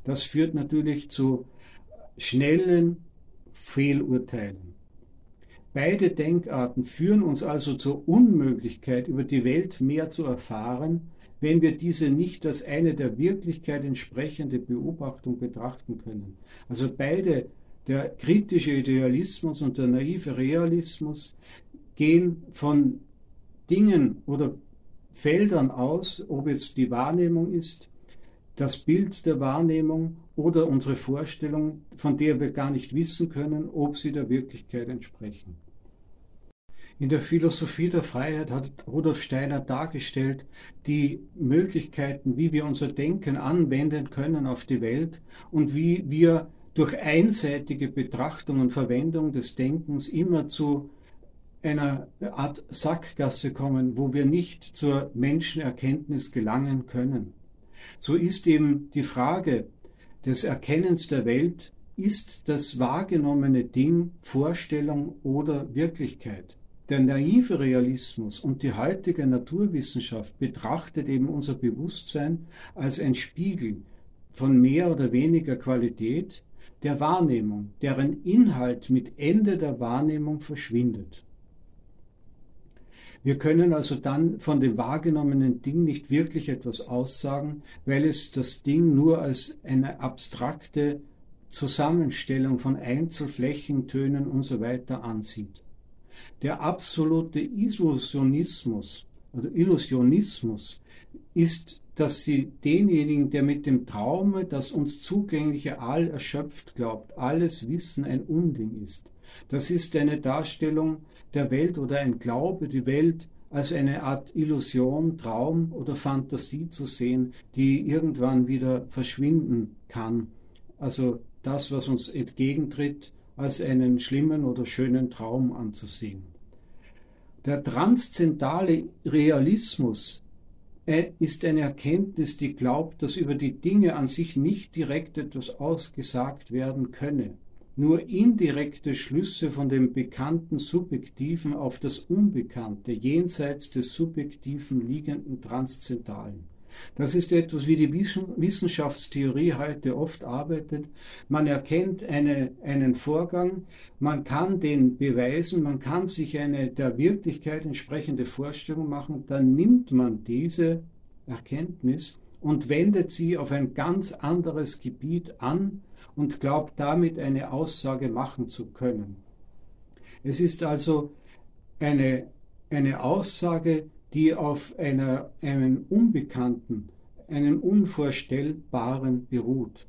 Das führt natürlich zu schnellen Fehlurteilen. Beide Denkarten führen uns also zur Unmöglichkeit, über die Welt mehr zu erfahren, wenn wir diese nicht als eine der Wirklichkeit entsprechende Beobachtung betrachten können. Also beide, der kritische Idealismus und der naive Realismus, gehen von Dingen oder Feldern aus, ob es die Wahrnehmung ist, das Bild der Wahrnehmung oder unsere Vorstellung, von der wir gar nicht wissen können, ob sie der Wirklichkeit entsprechen. In der Philosophie der Freiheit hat Rudolf Steiner dargestellt die Möglichkeiten, wie wir unser Denken anwenden können auf die Welt und wie wir durch einseitige Betrachtung und Verwendung des Denkens immer zu einer Art Sackgasse kommen, wo wir nicht zur Menschenerkenntnis gelangen können. So ist eben die Frage des Erkennens der Welt, ist das wahrgenommene Ding Vorstellung oder Wirklichkeit? Der naive Realismus und die heutige Naturwissenschaft betrachtet eben unser Bewusstsein als ein Spiegel von mehr oder weniger Qualität der Wahrnehmung, deren Inhalt mit Ende der Wahrnehmung verschwindet. Wir können also dann von dem wahrgenommenen Ding nicht wirklich etwas aussagen, weil es das Ding nur als eine abstrakte Zusammenstellung von Einzelflächen, Tönen usw. ansieht. Der absolute Illusionismus, also Illusionismus, ist, dass sie denjenigen, der mit dem Traume, das uns zugängliche All erschöpft, glaubt, alles Wissen ein Unding ist. Das ist eine Darstellung der Welt oder ein Glaube, die Welt als eine Art Illusion, Traum oder Fantasie zu sehen, die irgendwann wieder verschwinden kann. Also das, was uns entgegentritt, als einen schlimmen oder schönen Traum anzusehen. Der transzendentale Realismus ist eine Erkenntnis, die glaubt, dass über die Dinge an sich nicht direkt etwas ausgesagt werden könne. Nur indirekte Schlüsse von dem bekannten Subjektiven auf das Unbekannte, jenseits des Subjektiven liegenden Transzendentalen. Das ist etwas, wie die Wissenschaftstheorie heute oft arbeitet. Man erkennt eine, einen Vorgang, man kann den beweisen, man kann sich eine der Wirklichkeit entsprechende Vorstellung machen, dann nimmt man diese Erkenntnis und wendet sie auf ein ganz anderes Gebiet an und glaubt damit eine Aussage machen zu können. Es ist also eine, eine Aussage, die auf einer, einem Unbekannten, einem Unvorstellbaren beruht.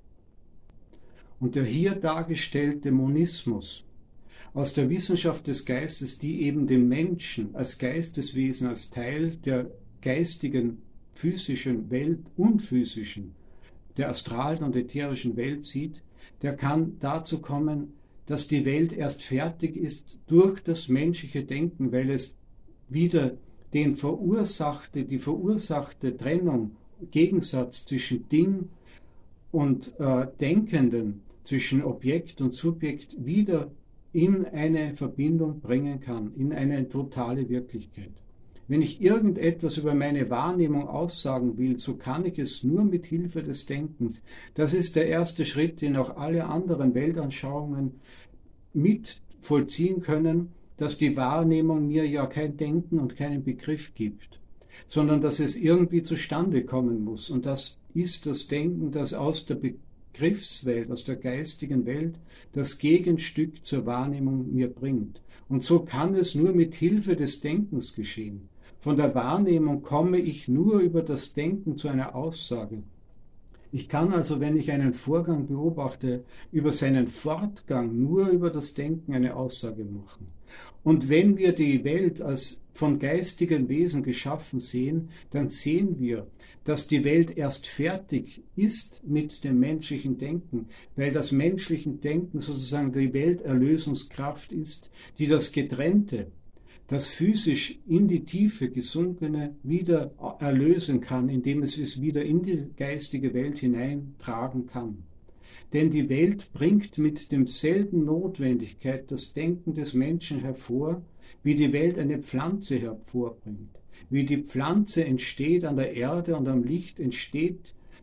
Und der hier dargestellte Monismus aus der Wissenschaft des Geistes, die eben den Menschen als Geisteswesen, als Teil der geistigen, physischen Welt, unphysischen, der astralen und ätherischen Welt sieht, der kann dazu kommen, dass die Welt erst fertig ist durch das menschliche Denken, weil es wieder den verursachte, die verursachte Trennung, Gegensatz zwischen Ding und äh, Denkenden, zwischen Objekt und Subjekt wieder in eine Verbindung bringen kann, in eine totale Wirklichkeit. Wenn ich irgendetwas über meine Wahrnehmung aussagen will, so kann ich es nur mit Hilfe des Denkens. Das ist der erste Schritt, den auch alle anderen Weltanschauungen mit vollziehen können, dass die Wahrnehmung mir ja kein Denken und keinen Begriff gibt, sondern dass es irgendwie zustande kommen muss. Und das ist das Denken, das aus der Begriffswelt, aus der geistigen Welt, das Gegenstück zur Wahrnehmung mir bringt. Und so kann es nur mit Hilfe des Denkens geschehen. Von der Wahrnehmung komme ich nur über das Denken zu einer Aussage. Ich kann also, wenn ich einen Vorgang beobachte, über seinen Fortgang nur über das Denken eine Aussage machen. Und wenn wir die Welt als von geistigen Wesen geschaffen sehen, dann sehen wir, dass die Welt erst fertig ist mit dem menschlichen Denken, weil das menschliche Denken sozusagen die Welterlösungskraft ist, die das Getrennte, das physisch in die Tiefe gesunkene wieder erlösen kann, indem es es wieder in die geistige Welt hineintragen kann. Denn die Welt bringt mit demselben Notwendigkeit das Denken des Menschen hervor, wie die Welt eine Pflanze hervorbringt. Wie die Pflanze entsteht an der Erde und am Licht, entsteht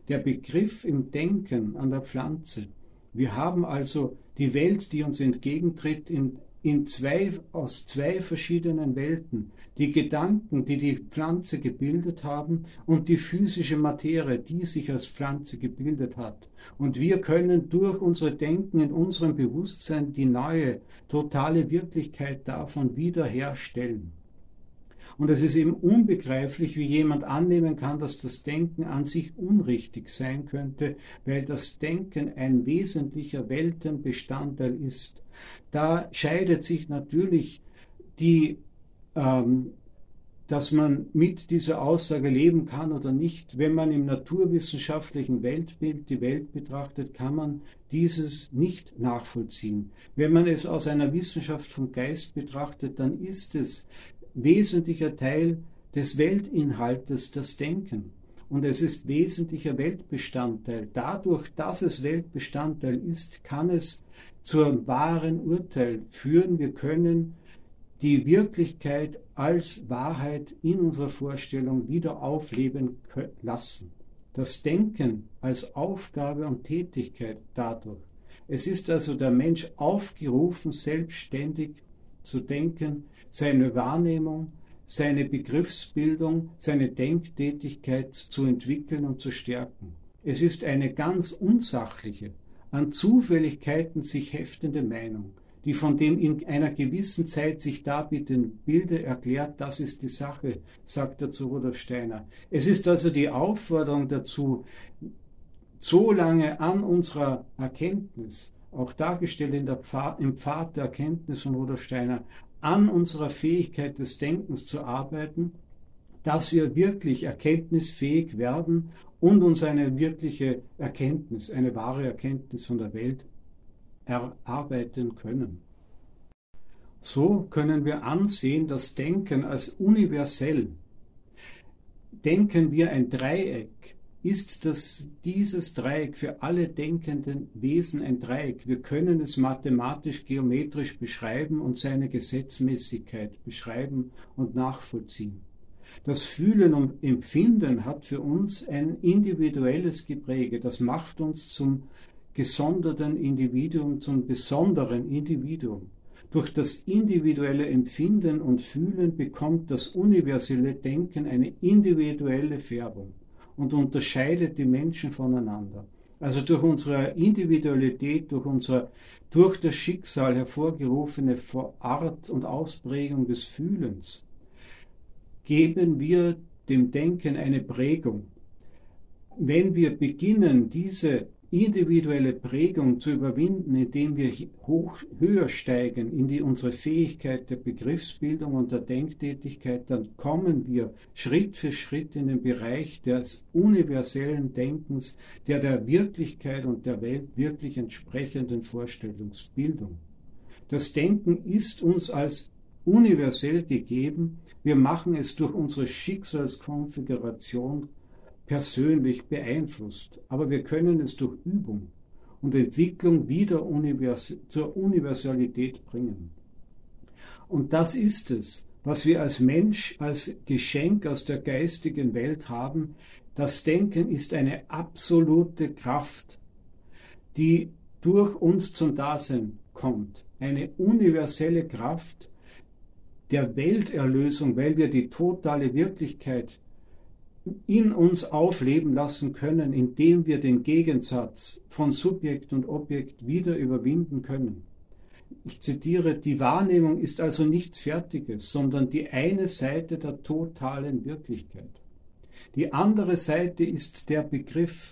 der Begriff im Denken an der Pflanze. Wir haben also die Welt, die uns entgegentritt, in, in zwei, aus zwei verschiedenen Welten. Die Gedanken, die die Pflanze gebildet haben, und die physische Materie, die sich als Pflanze gebildet hat. Und wir können durch unser Denken in unserem Bewusstsein die neue, totale Wirklichkeit davon wiederherstellen. Und es ist eben unbegreiflich, wie jemand annehmen kann, dass das Denken an sich unrichtig sein könnte, weil das Denken ein wesentlicher Weltenbestandteil ist. Da scheidet sich natürlich die, ähm, dass man mit dieser Aussage leben kann oder nicht. Wenn man im naturwissenschaftlichen Weltbild die Welt betrachtet, kann man dieses nicht nachvollziehen. Wenn man es aus einer Wissenschaft vom Geist betrachtet, dann ist es wesentlicher Teil des Weltinhaltes das Denken. Und es ist wesentlicher Weltbestandteil. Dadurch, dass es Weltbestandteil ist, kann es zum wahren Urteil führen. Wir können die Wirklichkeit als Wahrheit in unserer Vorstellung wieder aufleben lassen. Das Denken als Aufgabe und Tätigkeit dadurch. Es ist also der Mensch aufgerufen, selbstständig zu denken, seine Wahrnehmung, seine Begriffsbildung, seine Denktätigkeit zu entwickeln und zu stärken. Es ist eine ganz unsachliche, an Zufälligkeiten sich heftende Meinung, die von dem in einer gewissen Zeit sich darbietenden Bilde erklärt, das ist die Sache, sagt er zu Rudolf Steiner. Es ist also die Aufforderung dazu, so lange an unserer Erkenntnis, auch dargestellt in der Pfad, im Pfad der Erkenntnis von Rudolf Steiner, an unserer Fähigkeit des Denkens zu arbeiten, dass wir wirklich erkenntnisfähig werden und uns eine wirkliche Erkenntnis, eine wahre Erkenntnis von der Welt erarbeiten können. So können wir ansehen, das Denken als universell. Denken wir ein Dreieck, ist das, dieses Dreieck für alle denkenden Wesen ein Dreieck. Wir können es mathematisch-geometrisch beschreiben und seine Gesetzmäßigkeit beschreiben und nachvollziehen. Das Fühlen und Empfinden hat für uns ein individuelles Gepräge. Das macht uns zum gesonderten Individuum, zum besonderen Individuum. Durch das individuelle Empfinden und Fühlen bekommt das universelle Denken eine individuelle Färbung und unterscheidet die Menschen voneinander. Also durch unsere Individualität, durch unsere durch das Schicksal hervorgerufene Art und Ausprägung des Fühlens geben wir dem Denken eine Prägung. Wenn wir beginnen, diese individuelle Prägung zu überwinden, indem wir hoch, höher steigen in die, unsere Fähigkeit der Begriffsbildung und der Denktätigkeit, dann kommen wir Schritt für Schritt in den Bereich des universellen Denkens, der der Wirklichkeit und der Welt wirklich entsprechenden Vorstellungsbildung. Das Denken ist uns als universell gegeben, wir machen es durch unsere Schicksalskonfiguration persönlich beeinflusst, aber wir können es durch Übung und Entwicklung wieder univers- zur Universalität bringen. Und das ist es, was wir als Mensch, als Geschenk aus der geistigen Welt haben. Das Denken ist eine absolute Kraft, die durch uns zum Dasein kommt, eine universelle Kraft der Welterlösung, weil wir die totale Wirklichkeit in uns aufleben lassen können, indem wir den Gegensatz von Subjekt und Objekt wieder überwinden können. Ich zitiere, die Wahrnehmung ist also nichts Fertiges, sondern die eine Seite der totalen Wirklichkeit. Die andere Seite ist der Begriff.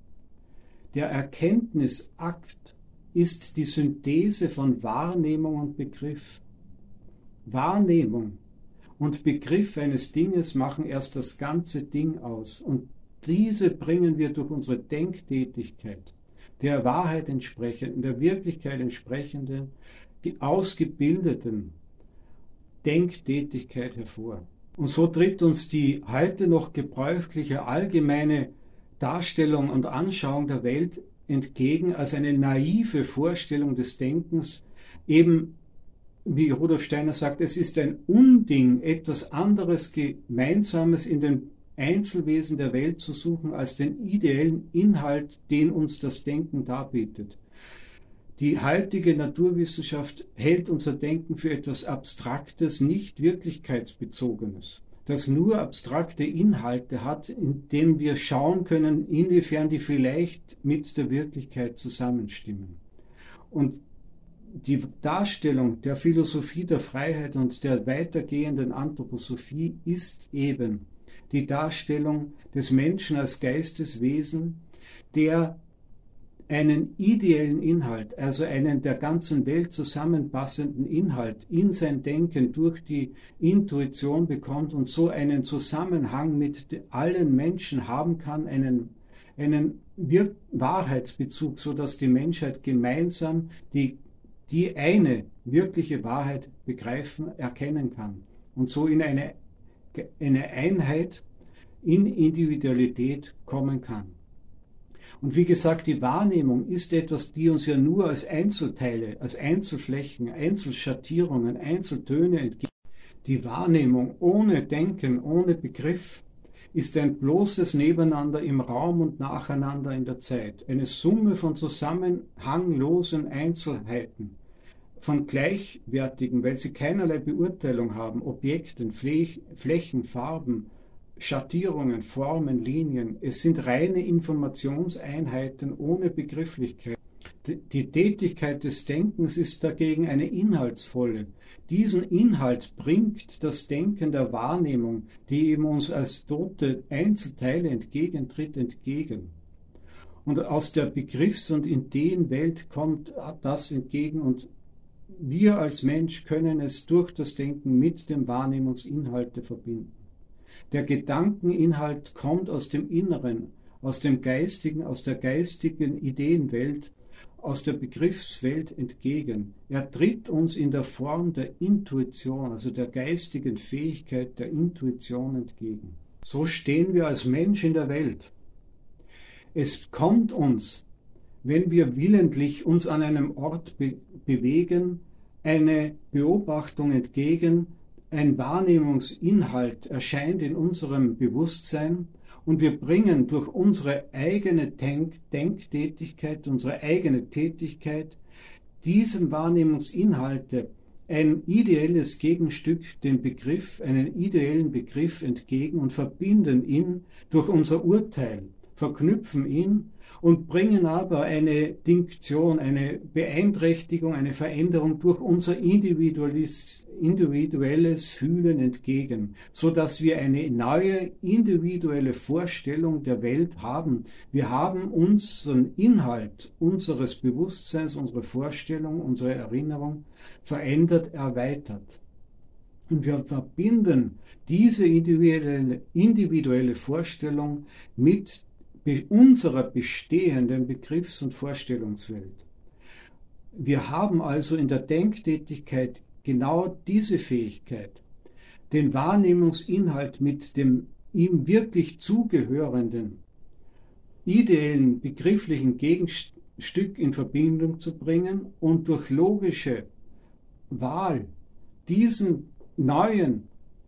Der Erkenntnisakt ist die Synthese von Wahrnehmung und Begriff. Wahrnehmung und Begriff eines Dinges machen erst das ganze Ding aus. Und diese bringen wir durch unsere Denktätigkeit, der Wahrheit entsprechenden, der Wirklichkeit entsprechenden, ausgebildeten Denktätigkeit hervor. Und so tritt uns die heute noch gebräuchliche allgemeine Darstellung und Anschauung der Welt entgegen als eine naive Vorstellung des Denkens, eben wie Rudolf Steiner sagt, es ist ein Unding, etwas anderes Gemeinsames in den Einzelwesen der Welt zu suchen als den ideellen Inhalt, den uns das Denken darbietet. Die heutige Naturwissenschaft hält unser Denken für etwas Abstraktes, nicht wirklichkeitsbezogenes, das nur abstrakte Inhalte hat, indem wir schauen können, inwiefern die vielleicht mit der Wirklichkeit zusammenstimmen. Und die Darstellung der Philosophie der Freiheit und der weitergehenden Anthroposophie ist eben die Darstellung des Menschen als Geisteswesen, der einen ideellen Inhalt, also einen der ganzen Welt zusammenpassenden Inhalt in sein Denken durch die Intuition bekommt und so einen Zusammenhang mit allen Menschen haben kann, einen, einen Wahrheitsbezug, sodass die Menschheit gemeinsam die, die eine wirkliche Wahrheit begreifen, erkennen kann und so in eine, eine Einheit, in Individualität kommen kann. Und wie gesagt, die Wahrnehmung ist etwas, die uns ja nur als Einzelteile, als Einzelflächen, Einzelschattierungen, Einzeltöne entgeht. Die Wahrnehmung ohne Denken, ohne Begriff ist ein bloßes Nebeneinander im Raum und Nacheinander in der Zeit, eine Summe von zusammenhanglosen Einzelheiten, von gleichwertigen, weil sie keinerlei Beurteilung haben, Objekten, Flächen, Farben, Schattierungen, Formen, Linien. Es sind reine Informationseinheiten ohne Begrifflichkeit. Die Tätigkeit des Denkens ist dagegen eine inhaltsvolle. Diesen Inhalt bringt das Denken der Wahrnehmung, die eben uns als tote Einzelteile entgegentritt, entgegen. Und aus der Begriffs- und Ideenwelt kommt das entgegen und wir als Mensch können es durch das Denken mit dem Wahrnehmungsinhalte verbinden. Der Gedankeninhalt kommt aus dem Inneren, aus dem Geistigen, aus der geistigen Ideenwelt, aus der Begriffswelt entgegen. Er tritt uns in der Form der Intuition, also der geistigen Fähigkeit der Intuition entgegen. So stehen wir als Mensch in der Welt. Es kommt uns, wenn wir willentlich uns an einem Ort be- bewegen, eine Beobachtung entgegen, ein Wahrnehmungsinhalt erscheint in unserem Bewusstsein und wir bringen durch unsere eigene Denk- Denktätigkeit, unsere eigene Tätigkeit diesem Wahrnehmungsinhalte ein ideelles Gegenstück, den Begriff, einen ideellen Begriff entgegen und verbinden ihn durch unser Urteil, verknüpfen ihn und bringen aber eine Dinktion, eine Beeinträchtigung, eine Veränderung durch unser individuelles, individuelles Fühlen entgegen, so dass wir eine neue individuelle Vorstellung der Welt haben. Wir haben unseren Inhalt unseres Bewusstseins, unsere Vorstellung, unsere Erinnerung verändert, erweitert. Und wir verbinden diese individuelle, individuelle Vorstellung mit unserer bestehenden Begriffs- und Vorstellungswelt. Wir haben also in der Denktätigkeit genau diese Fähigkeit, den Wahrnehmungsinhalt mit dem ihm wirklich zugehörenden, ideellen, begrifflichen Gegenstück in Verbindung zu bringen und durch logische Wahl diesen neuen,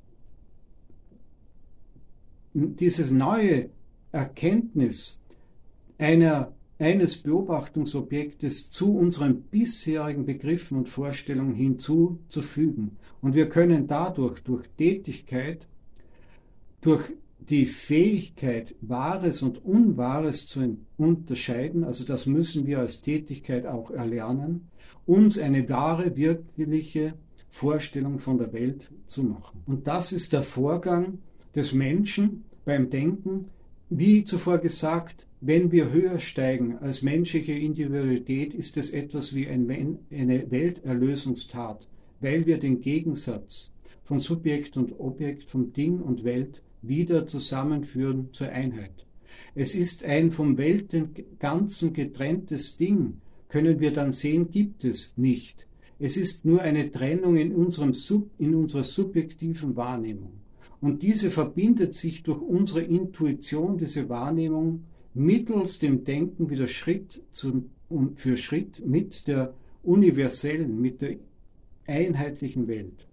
dieses neue Erkenntnis einer, eines Beobachtungsobjektes zu unseren bisherigen Begriffen und Vorstellungen hinzuzufügen. Und wir können dadurch, durch Tätigkeit, durch die Fähigkeit, Wahres und Unwahres zu unterscheiden, also das müssen wir als Tätigkeit auch erlernen, uns eine wahre, wirkliche Vorstellung von der Welt zu machen. Und das ist der Vorgang des Menschen beim Denken. Wie zuvor gesagt, wenn wir höher steigen als menschliche Individualität, ist es etwas wie ein, eine Welterlösungstat, weil wir den Gegensatz von Subjekt und Objekt, von Ding und Welt wieder zusammenführen zur Einheit. Es ist ein vom Weltenganzen getrenntes Ding, können wir dann sehen, gibt es nicht. Es ist nur eine Trennung in, unserem Sub, in unserer subjektiven Wahrnehmung. Und diese verbindet sich durch unsere Intuition, diese Wahrnehmung, mittels dem Denken wieder Schritt zum, für Schritt mit der universellen, mit der einheitlichen Welt.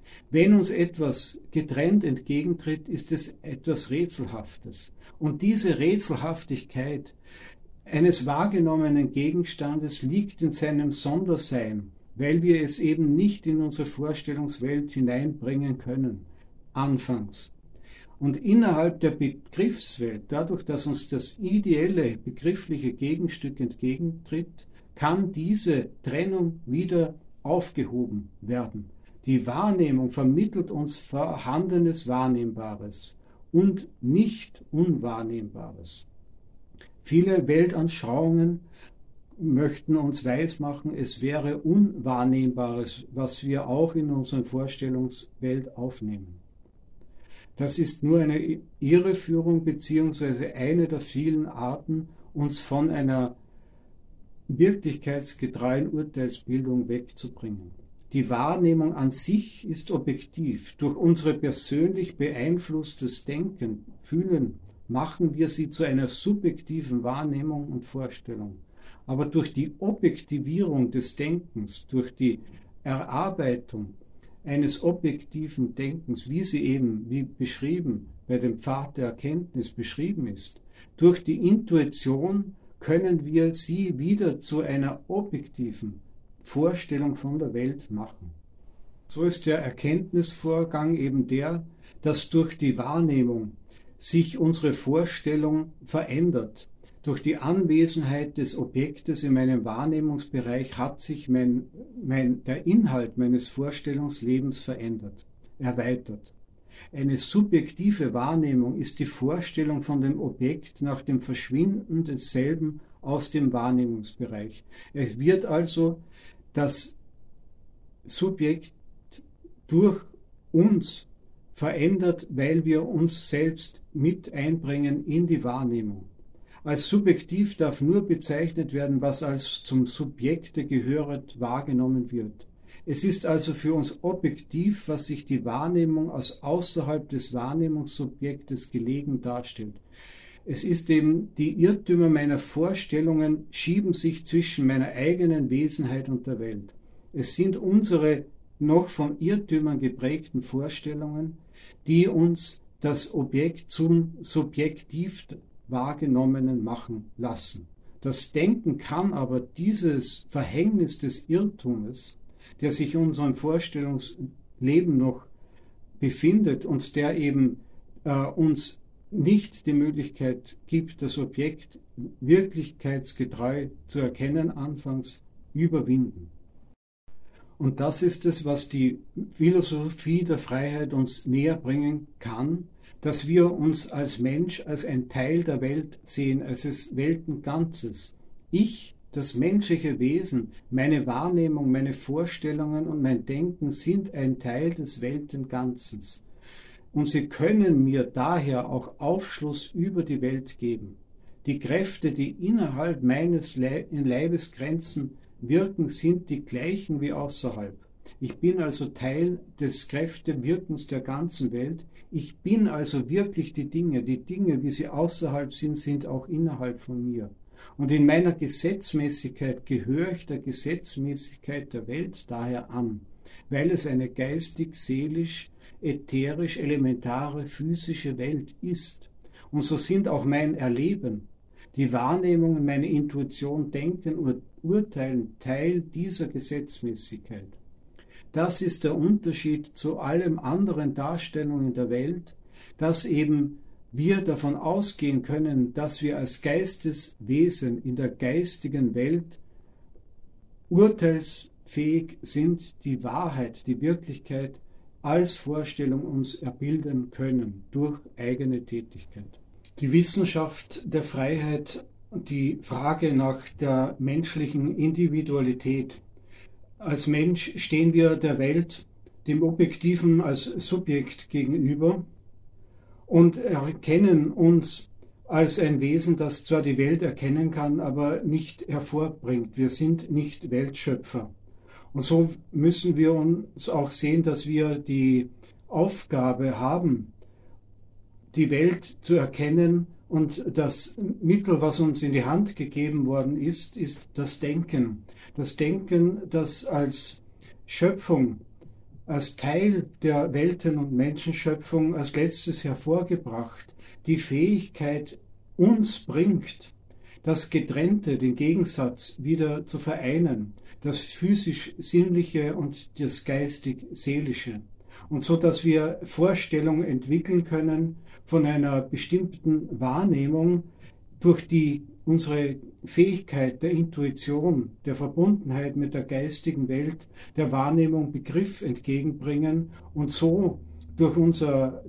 Wenn uns etwas getrennt entgegentritt, ist es etwas Rätselhaftes. Und diese Rätselhaftigkeit eines wahrgenommenen Gegenstandes liegt in seinem Sondersein, weil wir es eben nicht in unsere Vorstellungswelt hineinbringen können, anfangs. Und innerhalb der Begriffswelt, dadurch, dass uns das ideelle begriffliche Gegenstück entgegentritt, kann diese Trennung wieder aufgehoben werden. Die Wahrnehmung vermittelt uns vorhandenes Wahrnehmbares und nicht Unwahrnehmbares. Viele Weltanschauungen möchten uns weismachen, es wäre Unwahrnehmbares, was wir auch in unserer Vorstellungswelt aufnehmen. Das ist nur eine Irreführung beziehungsweise eine der vielen Arten, uns von einer wirklichkeitsgetreuen Urteilsbildung wegzubringen. Die Wahrnehmung an sich ist objektiv. Durch unsere persönlich beeinflusstes Denken, Fühlen, machen wir sie zu einer subjektiven Wahrnehmung und Vorstellung. Aber durch die Objektivierung des Denkens, durch die Erarbeitung eines objektiven Denkens, wie sie eben, wie beschrieben, bei dem Pfad der Erkenntnis beschrieben ist, durch die Intuition können wir sie wieder zu einer objektiven Vorstellung von der Welt machen. So ist der Erkenntnisvorgang eben der, dass durch die Wahrnehmung sich unsere Vorstellung verändert. Durch die Anwesenheit des Objektes in meinem Wahrnehmungsbereich hat sich mein, mein, der Inhalt meines Vorstellungslebens verändert, erweitert. Eine subjektive Wahrnehmung ist die Vorstellung von dem Objekt nach dem Verschwinden desselben aus dem Wahrnehmungsbereich. Es wird also das Subjekt durch uns verändert, weil wir uns selbst mit einbringen in die Wahrnehmung. Als subjektiv darf nur bezeichnet werden, was als zum Subjekte gehörend wahrgenommen wird. Es ist also für uns objektiv, was sich die Wahrnehmung aus außerhalb des Wahrnehmungssubjektes gelegen darstellt. Es ist eben, die Irrtümer meiner Vorstellungen schieben sich zwischen meiner eigenen Wesenheit und der Welt. Es sind unsere noch von Irrtümern geprägten Vorstellungen, die uns das Objekt zum subjektiv Wahrgenommenen machen lassen. Das Denken kann aber dieses Verhängnis des Irrtumes, der sich in unserem Vorstellungsleben noch befindet und der eben äh, uns nicht die Möglichkeit gibt, das Objekt wirklichkeitsgetreu zu erkennen, anfangs überwinden. Und das ist es, was die Philosophie der Freiheit uns näher bringen kann, dass wir uns als Mensch, als ein Teil der Welt sehen, als des Weltenganzes. Ich, das menschliche Wesen, meine Wahrnehmung, meine Vorstellungen und mein Denken sind ein Teil des Weltenganzes. Und sie können mir daher auch Aufschluss über die Welt geben. Die Kräfte, die innerhalb meines Leibesgrenzen wirken, sind die gleichen wie außerhalb. Ich bin also Teil des Kräftewirkens der ganzen Welt. Ich bin also wirklich die Dinge. Die Dinge, wie sie außerhalb sind, sind auch innerhalb von mir. Und in meiner Gesetzmäßigkeit gehöre ich der Gesetzmäßigkeit der Welt daher an, weil es eine geistig, seelisch, ätherisch, elementare, physische Welt ist. Und so sind auch mein Erleben, die Wahrnehmungen, meine Intuition, Denken und Urteilen Teil dieser Gesetzmäßigkeit. Das ist der Unterschied zu allen anderen Darstellungen der Welt, dass eben wir davon ausgehen können, dass wir als Geisteswesen in der geistigen Welt urteilsfähig sind, die Wahrheit, die Wirklichkeit als Vorstellung uns erbilden können durch eigene Tätigkeit. Die Wissenschaft der Freiheit, die Frage nach der menschlichen Individualität. Als Mensch stehen wir der Welt, dem Objektiven als Subjekt gegenüber und erkennen uns als ein Wesen, das zwar die Welt erkennen kann, aber nicht hervorbringt. Wir sind nicht Weltschöpfer. Und so müssen wir uns auch sehen, dass wir die Aufgabe haben, die Welt zu erkennen, und das Mittel, was uns in die Hand gegeben worden ist, ist das Denken. Das Denken, das als Schöpfung als Teil der Welten- und Menschenschöpfung als letztes hervorgebracht, die Fähigkeit uns bringt, das Getrennte, den Gegensatz wieder zu vereinen, das physisch-sinnliche und das geistig-seelische. Und so, dass wir Vorstellungen entwickeln können von einer bestimmten Wahrnehmung durch die unsere Fähigkeit der Intuition, der Verbundenheit mit der geistigen Welt, der Wahrnehmung Begriff entgegenbringen und so durch unser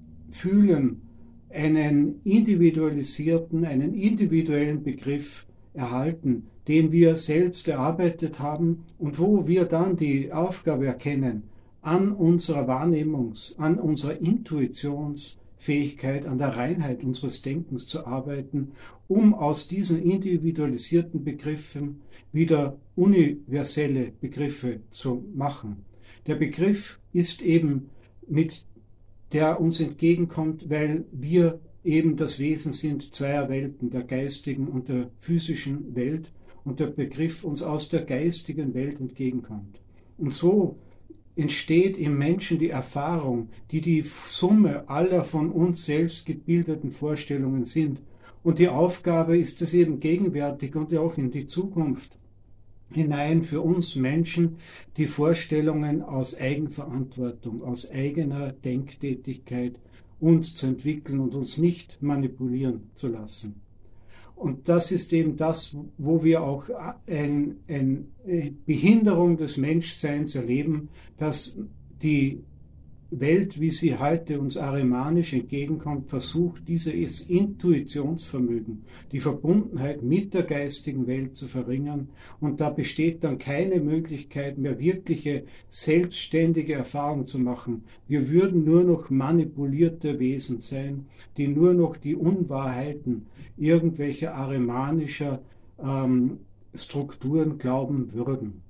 Fühlen einen individualisierten, einen individuellen Begriff erhalten, den wir selbst erarbeitet haben und wo wir dann die Aufgabe erkennen, an unserer Wahrnehmungs-, an unserer Intuitionsfähigkeit, an der Reinheit unseres Denkens zu arbeiten, um aus diesen individualisierten Begriffen wieder universelle Begriffe zu machen. Der Begriff ist eben mit der uns entgegenkommt, weil wir eben das Wesen sind zweier Welten, der geistigen und der physischen Welt, und der Begriff uns aus der geistigen Welt entgegenkommt. Und so entsteht im Menschen die Erfahrung, die die Summe aller von uns selbst gebildeten Vorstellungen sind. Und die Aufgabe ist es eben gegenwärtig und auch in die Zukunft hinein für uns Menschen, die Vorstellungen aus Eigenverantwortung, aus eigener Denktätigkeit uns zu entwickeln und uns nicht manipulieren zu lassen. Und das ist eben das, wo wir auch eine ein Behinderung des Menschseins erleben, dass die Welt, wie sie heute uns arimanisch entgegenkommt, versucht, dieses Intuitionsvermögen, die Verbundenheit mit der geistigen Welt zu verringern. Und da besteht dann keine Möglichkeit mehr, wirkliche selbstständige Erfahrung zu machen. Wir würden nur noch manipulierte Wesen sein, die nur noch die Unwahrheiten irgendwelcher arimanischer ähm, Strukturen glauben würden.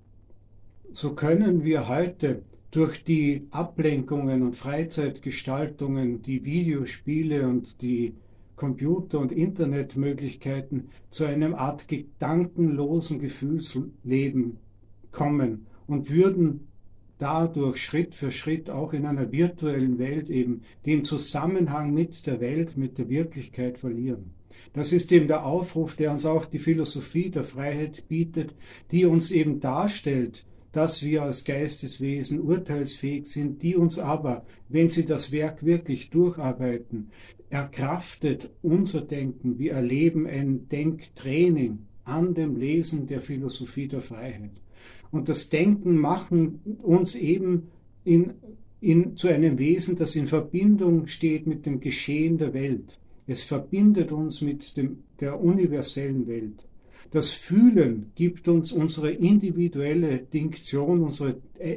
So können wir heute durch die Ablenkungen und Freizeitgestaltungen, die Videospiele und die Computer- und Internetmöglichkeiten zu einem Art gedankenlosen Gefühlsleben kommen und würden dadurch Schritt für Schritt auch in einer virtuellen Welt eben den Zusammenhang mit der Welt, mit der Wirklichkeit verlieren. Das ist eben der Aufruf, der uns auch die Philosophie der Freiheit bietet, die uns eben darstellt, dass wir als Geisteswesen urteilsfähig sind, die uns aber, wenn sie das Werk wirklich durcharbeiten, erkraftet unser Denken. Wir erleben ein Denktraining an dem Lesen der Philosophie der Freiheit. Und das Denken macht uns eben in, in, zu einem Wesen, das in Verbindung steht mit dem Geschehen der Welt. Es verbindet uns mit dem, der universellen Welt. Das Fühlen gibt uns unsere individuelle Dinktion, unsere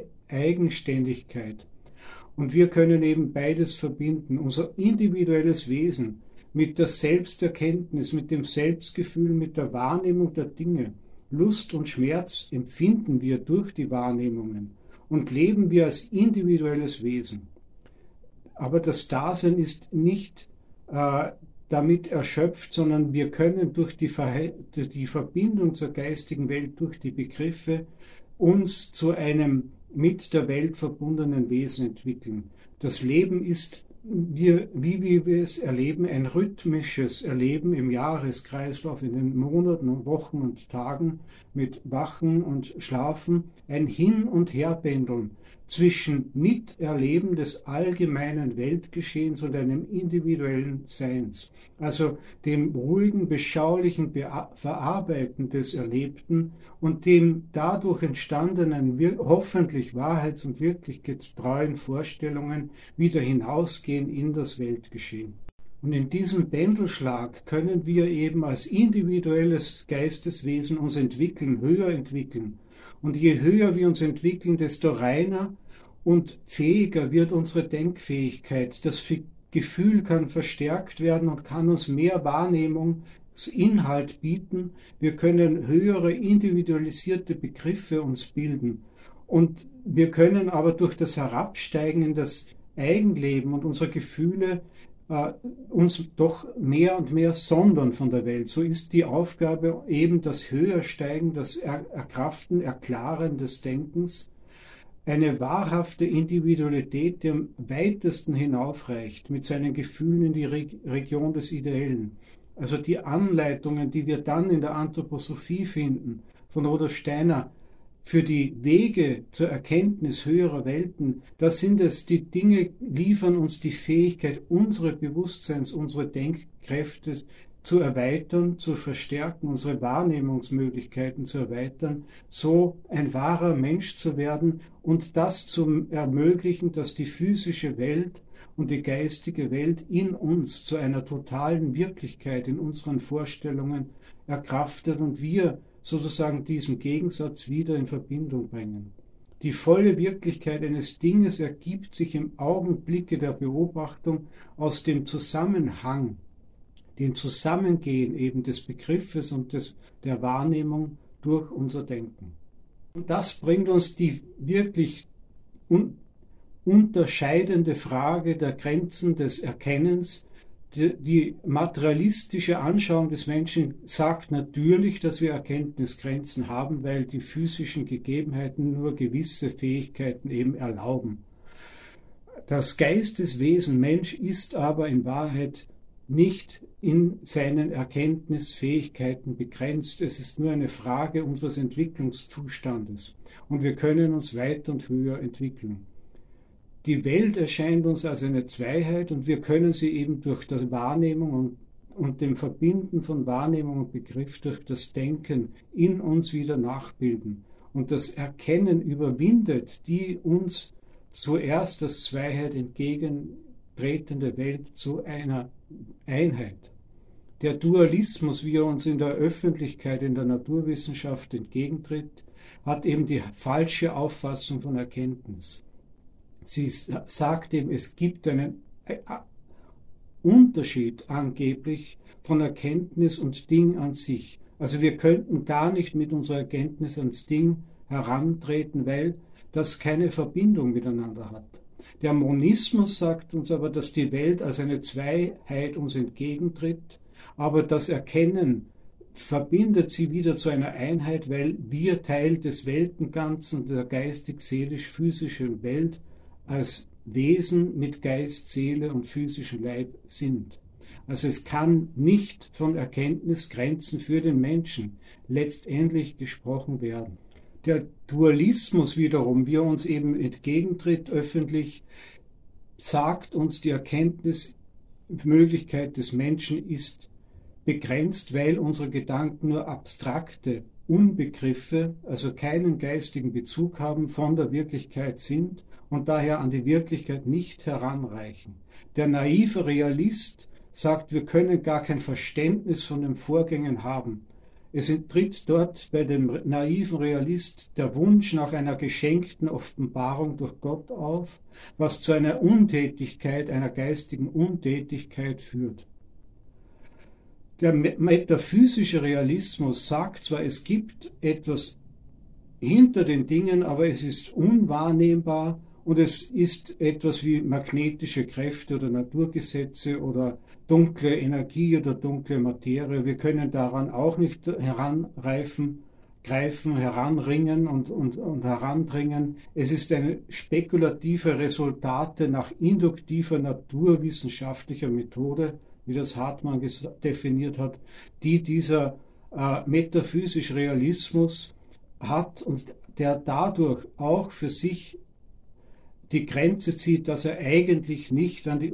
Eigenständigkeit. Und wir können eben beides verbinden, unser individuelles Wesen mit der Selbsterkenntnis, mit dem Selbstgefühl, mit der Wahrnehmung der Dinge. Lust und Schmerz empfinden wir durch die Wahrnehmungen und leben wir als individuelles Wesen. Aber das Dasein ist nicht äh, damit erschöpft, sondern wir können durch die, durch die Verbindung zur geistigen Welt, durch die Begriffe, uns zu einem mit der Welt verbundenen Wesen entwickeln. Das Leben ist, wir, wie, wie wir es erleben, ein rhythmisches Erleben im Jahreskreislauf, in den Monaten und Wochen und Tagen mit Wachen und Schlafen, ein Hin- und Herpendeln zwischen Miterleben des allgemeinen Weltgeschehens und einem individuellen Seins, also dem ruhigen, beschaulichen Verarbeiten des Erlebten und dem dadurch entstandenen, hoffentlich wahrheits- und wirklichkeitstreuen Vorstellungen wieder hinausgehen in das Weltgeschehen. Und in diesem Pendelschlag können wir eben als individuelles Geisteswesen uns entwickeln, höher entwickeln. Und je höher wir uns entwickeln, desto reiner und fähiger wird unsere Denkfähigkeit. Das Gefühl kann verstärkt werden und kann uns mehr Wahrnehmungsinhalt bieten. Wir können höhere individualisierte Begriffe uns bilden. Und wir können aber durch das Herabsteigen in das Eigenleben und unsere Gefühle äh, uns doch mehr und mehr sondern von der Welt. So ist die Aufgabe eben das Höhersteigen, das er Erkraften, Erklaren des Denkens, eine wahrhafte Individualität, die am weitesten hinaufreicht, mit seinen Gefühlen in die Re Region des Ideellen. Also die Anleitungen, die wir dann in der Anthroposophie finden, von Rudolf Steiner, für die Wege zur Erkenntnis höherer Welten, da sind es, die Dinge liefern uns die Fähigkeit, unsere Bewusstseins-, unsere Denkkräfte zu erweitern, zu verstärken, unsere Wahrnehmungsmöglichkeiten zu erweitern, so ein wahrer Mensch zu werden und das zu ermöglichen, dass die physische Welt und die geistige Welt in uns zu einer totalen Wirklichkeit in unseren Vorstellungen erkraftet und wir sozusagen diesen Gegensatz wieder in Verbindung bringen. Die volle Wirklichkeit eines Dinges ergibt sich im Augenblicke der Beobachtung aus dem Zusammenhang, dem Zusammengehen eben des Begriffes und des, der Wahrnehmung durch unser Denken. Und das bringt uns die wirklich un, unterscheidende Frage der Grenzen des Erkennens. Die, die materialistische Anschauung des Menschen sagt natürlich, dass wir Erkenntnisgrenzen haben, weil die physischen Gegebenheiten nur gewisse Fähigkeiten eben erlauben. Das Geisteswesen Mensch ist aber in Wahrheit nicht in seinen Erkenntnisfähigkeiten begrenzt. Es ist nur eine Frage unseres Entwicklungszustandes. Und wir können uns weiter und höher entwickeln. Die Welt erscheint uns als eine Zweiheit und wir können sie eben durch die Wahrnehmung und, und dem Verbinden von Wahrnehmung und Begriff durch das Denken in uns wieder nachbilden. Und das Erkennen überwindet die uns zuerst als Zweiheit entgegentretende Welt zu einer Einheit. Der Dualismus, wie er uns in der Öffentlichkeit, in der Naturwissenschaft entgegentritt, hat eben die falsche Auffassung von Erkenntnis. Sie sagt eben, es gibt einen Unterschied angeblich von Erkenntnis und Ding an sich. Also wir könnten gar nicht mit unserer Erkenntnis ans Ding herantreten, weil das keine Verbindung miteinander hat. Der Monismus sagt uns aber, dass die Welt als eine Zweiheit uns entgegentritt, aber das Erkennen verbindet sie wieder zu einer Einheit, weil wir Teil des Weltenganzen, der geistig-seelisch-physischen Welt als Wesen mit Geist, Seele und physischem Leib sind. Also es kann nicht von Erkenntnisgrenzen für den Menschen letztendlich gesprochen werden. Der Dualismus wiederum, wie er uns eben entgegentritt öffentlich, sagt uns, die Erkenntnismöglichkeit des Menschen ist begrenzt, weil unsere Gedanken nur abstrakte Unbegriffe, also keinen geistigen Bezug haben, von der Wirklichkeit sind und daher an die Wirklichkeit nicht heranreichen. Der naive Realist sagt, wir können gar kein Verständnis von den Vorgängen haben. Es tritt dort bei dem naiven Realist der Wunsch nach einer geschenkten Offenbarung durch Gott auf, was zu einer Untätigkeit, einer geistigen Untätigkeit führt. Der metaphysische Realismus sagt zwar, es gibt etwas hinter den Dingen, aber es ist unwahrnehmbar und es ist etwas wie magnetische Kräfte oder Naturgesetze oder dunkle Energie oder dunkle Materie. Wir können daran auch nicht heranreifen, greifen, heranringen und, und, und herandringen. Es ist eine spekulative Resultate nach induktiver naturwissenschaftlicher Methode, wie das Hartmann definiert hat, die dieser äh, metaphysische Realismus hat und der dadurch auch für sich die Grenze zieht, dass er eigentlich nicht an die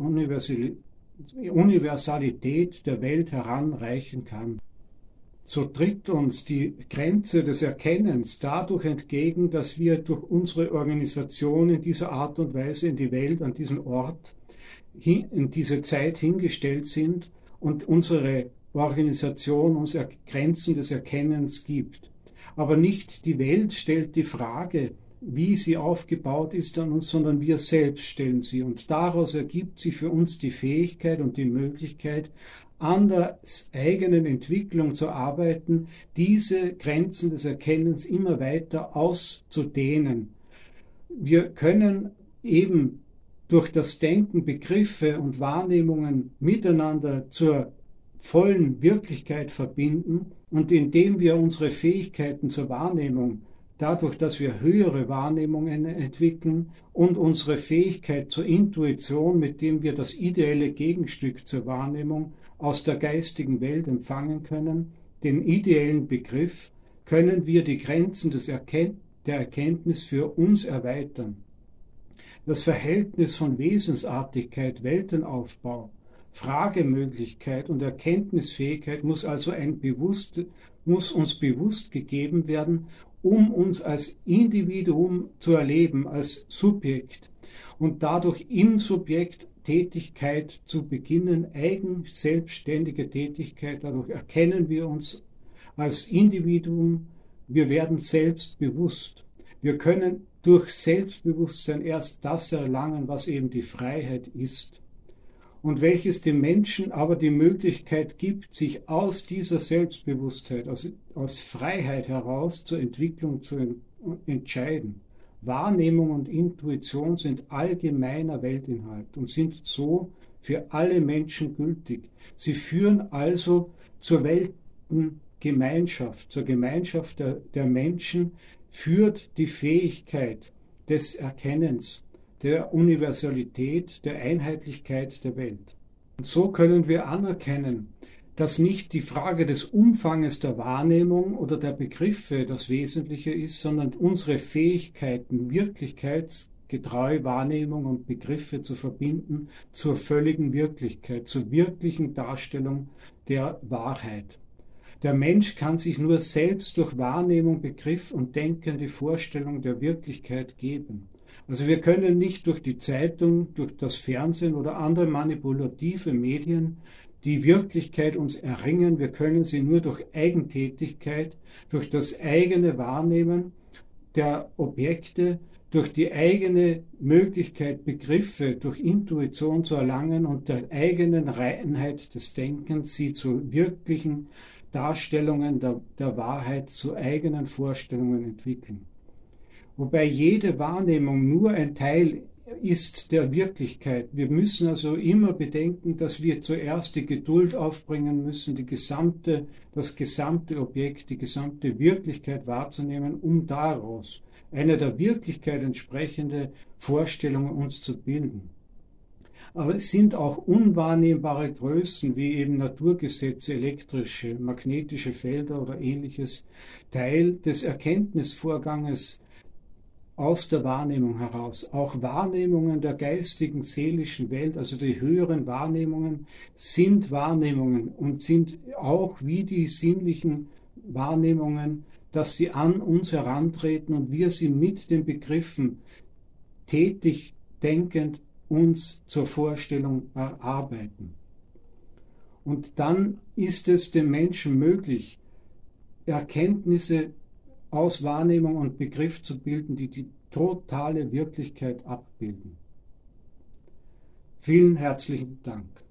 Universalität der Welt heranreichen kann. So tritt uns die Grenze des Erkennens dadurch entgegen, dass wir durch unsere Organisation in dieser Art und Weise in die Welt, an diesen Ort, in diese Zeit hingestellt sind und unsere Organisation uns Grenzen des Erkennens gibt. Aber nicht die Welt stellt die Frage, wie sie aufgebaut ist an uns, sondern wir selbst stellen sie. Und daraus ergibt sich für uns die Fähigkeit und die Möglichkeit, an der eigenen Entwicklung zu arbeiten, diese Grenzen des Erkennens immer weiter auszudehnen. Wir können eben durch das Denken Begriffe und Wahrnehmungen miteinander zur vollen Wirklichkeit verbinden und indem wir unsere Fähigkeiten zur Wahrnehmung dadurch, dass wir höhere Wahrnehmungen entwickeln und unsere Fähigkeit zur Intuition, mit dem wir das ideelle Gegenstück zur Wahrnehmung aus der geistigen Welt empfangen können, den ideellen Begriff, können wir die Grenzen des Erkennt der Erkenntnis für uns erweitern. Das Verhältnis von Wesensartigkeit, Weltenaufbau, Fragemöglichkeit und Erkenntnisfähigkeit muss also ein bewusst, muss uns bewusst gegeben werden, um uns als Individuum zu erleben, als Subjekt und dadurch im Subjekt Tätigkeit zu beginnen, eigen selbstständige Tätigkeit. Dadurch erkennen wir uns als Individuum, wir werden selbstbewusst. Wir können durch Selbstbewusstsein erst das erlangen, was eben die Freiheit ist. Und welches dem Menschen aber die Möglichkeit gibt, sich aus dieser Selbstbewusstheit, aus, aus Freiheit heraus zur Entwicklung zu entscheiden. Wahrnehmung und Intuition sind allgemeiner Weltinhalt und sind so für alle Menschen gültig. Sie führen also zur Weltengemeinschaft, zur Gemeinschaft der, der Menschen, führt die Fähigkeit des Erkennens, der Universalität, der Einheitlichkeit der Welt. Und so können wir anerkennen, dass nicht die Frage des Umfanges der Wahrnehmung oder der Begriffe das Wesentliche ist, sondern unsere Fähigkeiten, wirklichkeitsgetreu Wahrnehmung und Begriffe zu verbinden zur völligen Wirklichkeit, zur wirklichen Darstellung der Wahrheit. Der Mensch kann sich nur selbst durch Wahrnehmung, Begriff und Denken die Vorstellung der Wirklichkeit geben. Also wir können nicht durch die Zeitung, durch das Fernsehen oder andere manipulative Medien die Wirklichkeit uns erringen. Wir können sie nur durch Eigentätigkeit, durch das eigene Wahrnehmen der Objekte, durch die eigene Möglichkeit, Begriffe, durch Intuition zu erlangen und der eigenen Reinheit des Denkens, sie zu wirklichen Darstellungen der, der Wahrheit, zu eigenen Vorstellungen entwickeln. Wobei jede Wahrnehmung nur ein Teil ist der Wirklichkeit. Wir müssen also immer bedenken, dass wir zuerst die Geduld aufbringen müssen, die gesamte, das gesamte Objekt, die gesamte Wirklichkeit wahrzunehmen, um daraus eine der Wirklichkeit entsprechende Vorstellungen uns zu bilden. Aber es sind auch unwahrnehmbare Größen wie eben Naturgesetze, elektrische, magnetische Felder oder ähnliches Teil des Erkenntnisvorganges aus der Wahrnehmung heraus. Auch Wahrnehmungen der geistigen, seelischen Welt, also die höheren Wahrnehmungen, sind Wahrnehmungen und sind auch wie die sinnlichen Wahrnehmungen, dass sie an uns herantreten und wir sie mit den Begriffen tätig, denkend uns zur Vorstellung erarbeiten. Und dann ist es dem Menschen möglich, Erkenntnisse aus Wahrnehmung und Begriff zu bilden, die die totale Wirklichkeit abbilden. Vielen herzlichen Dank.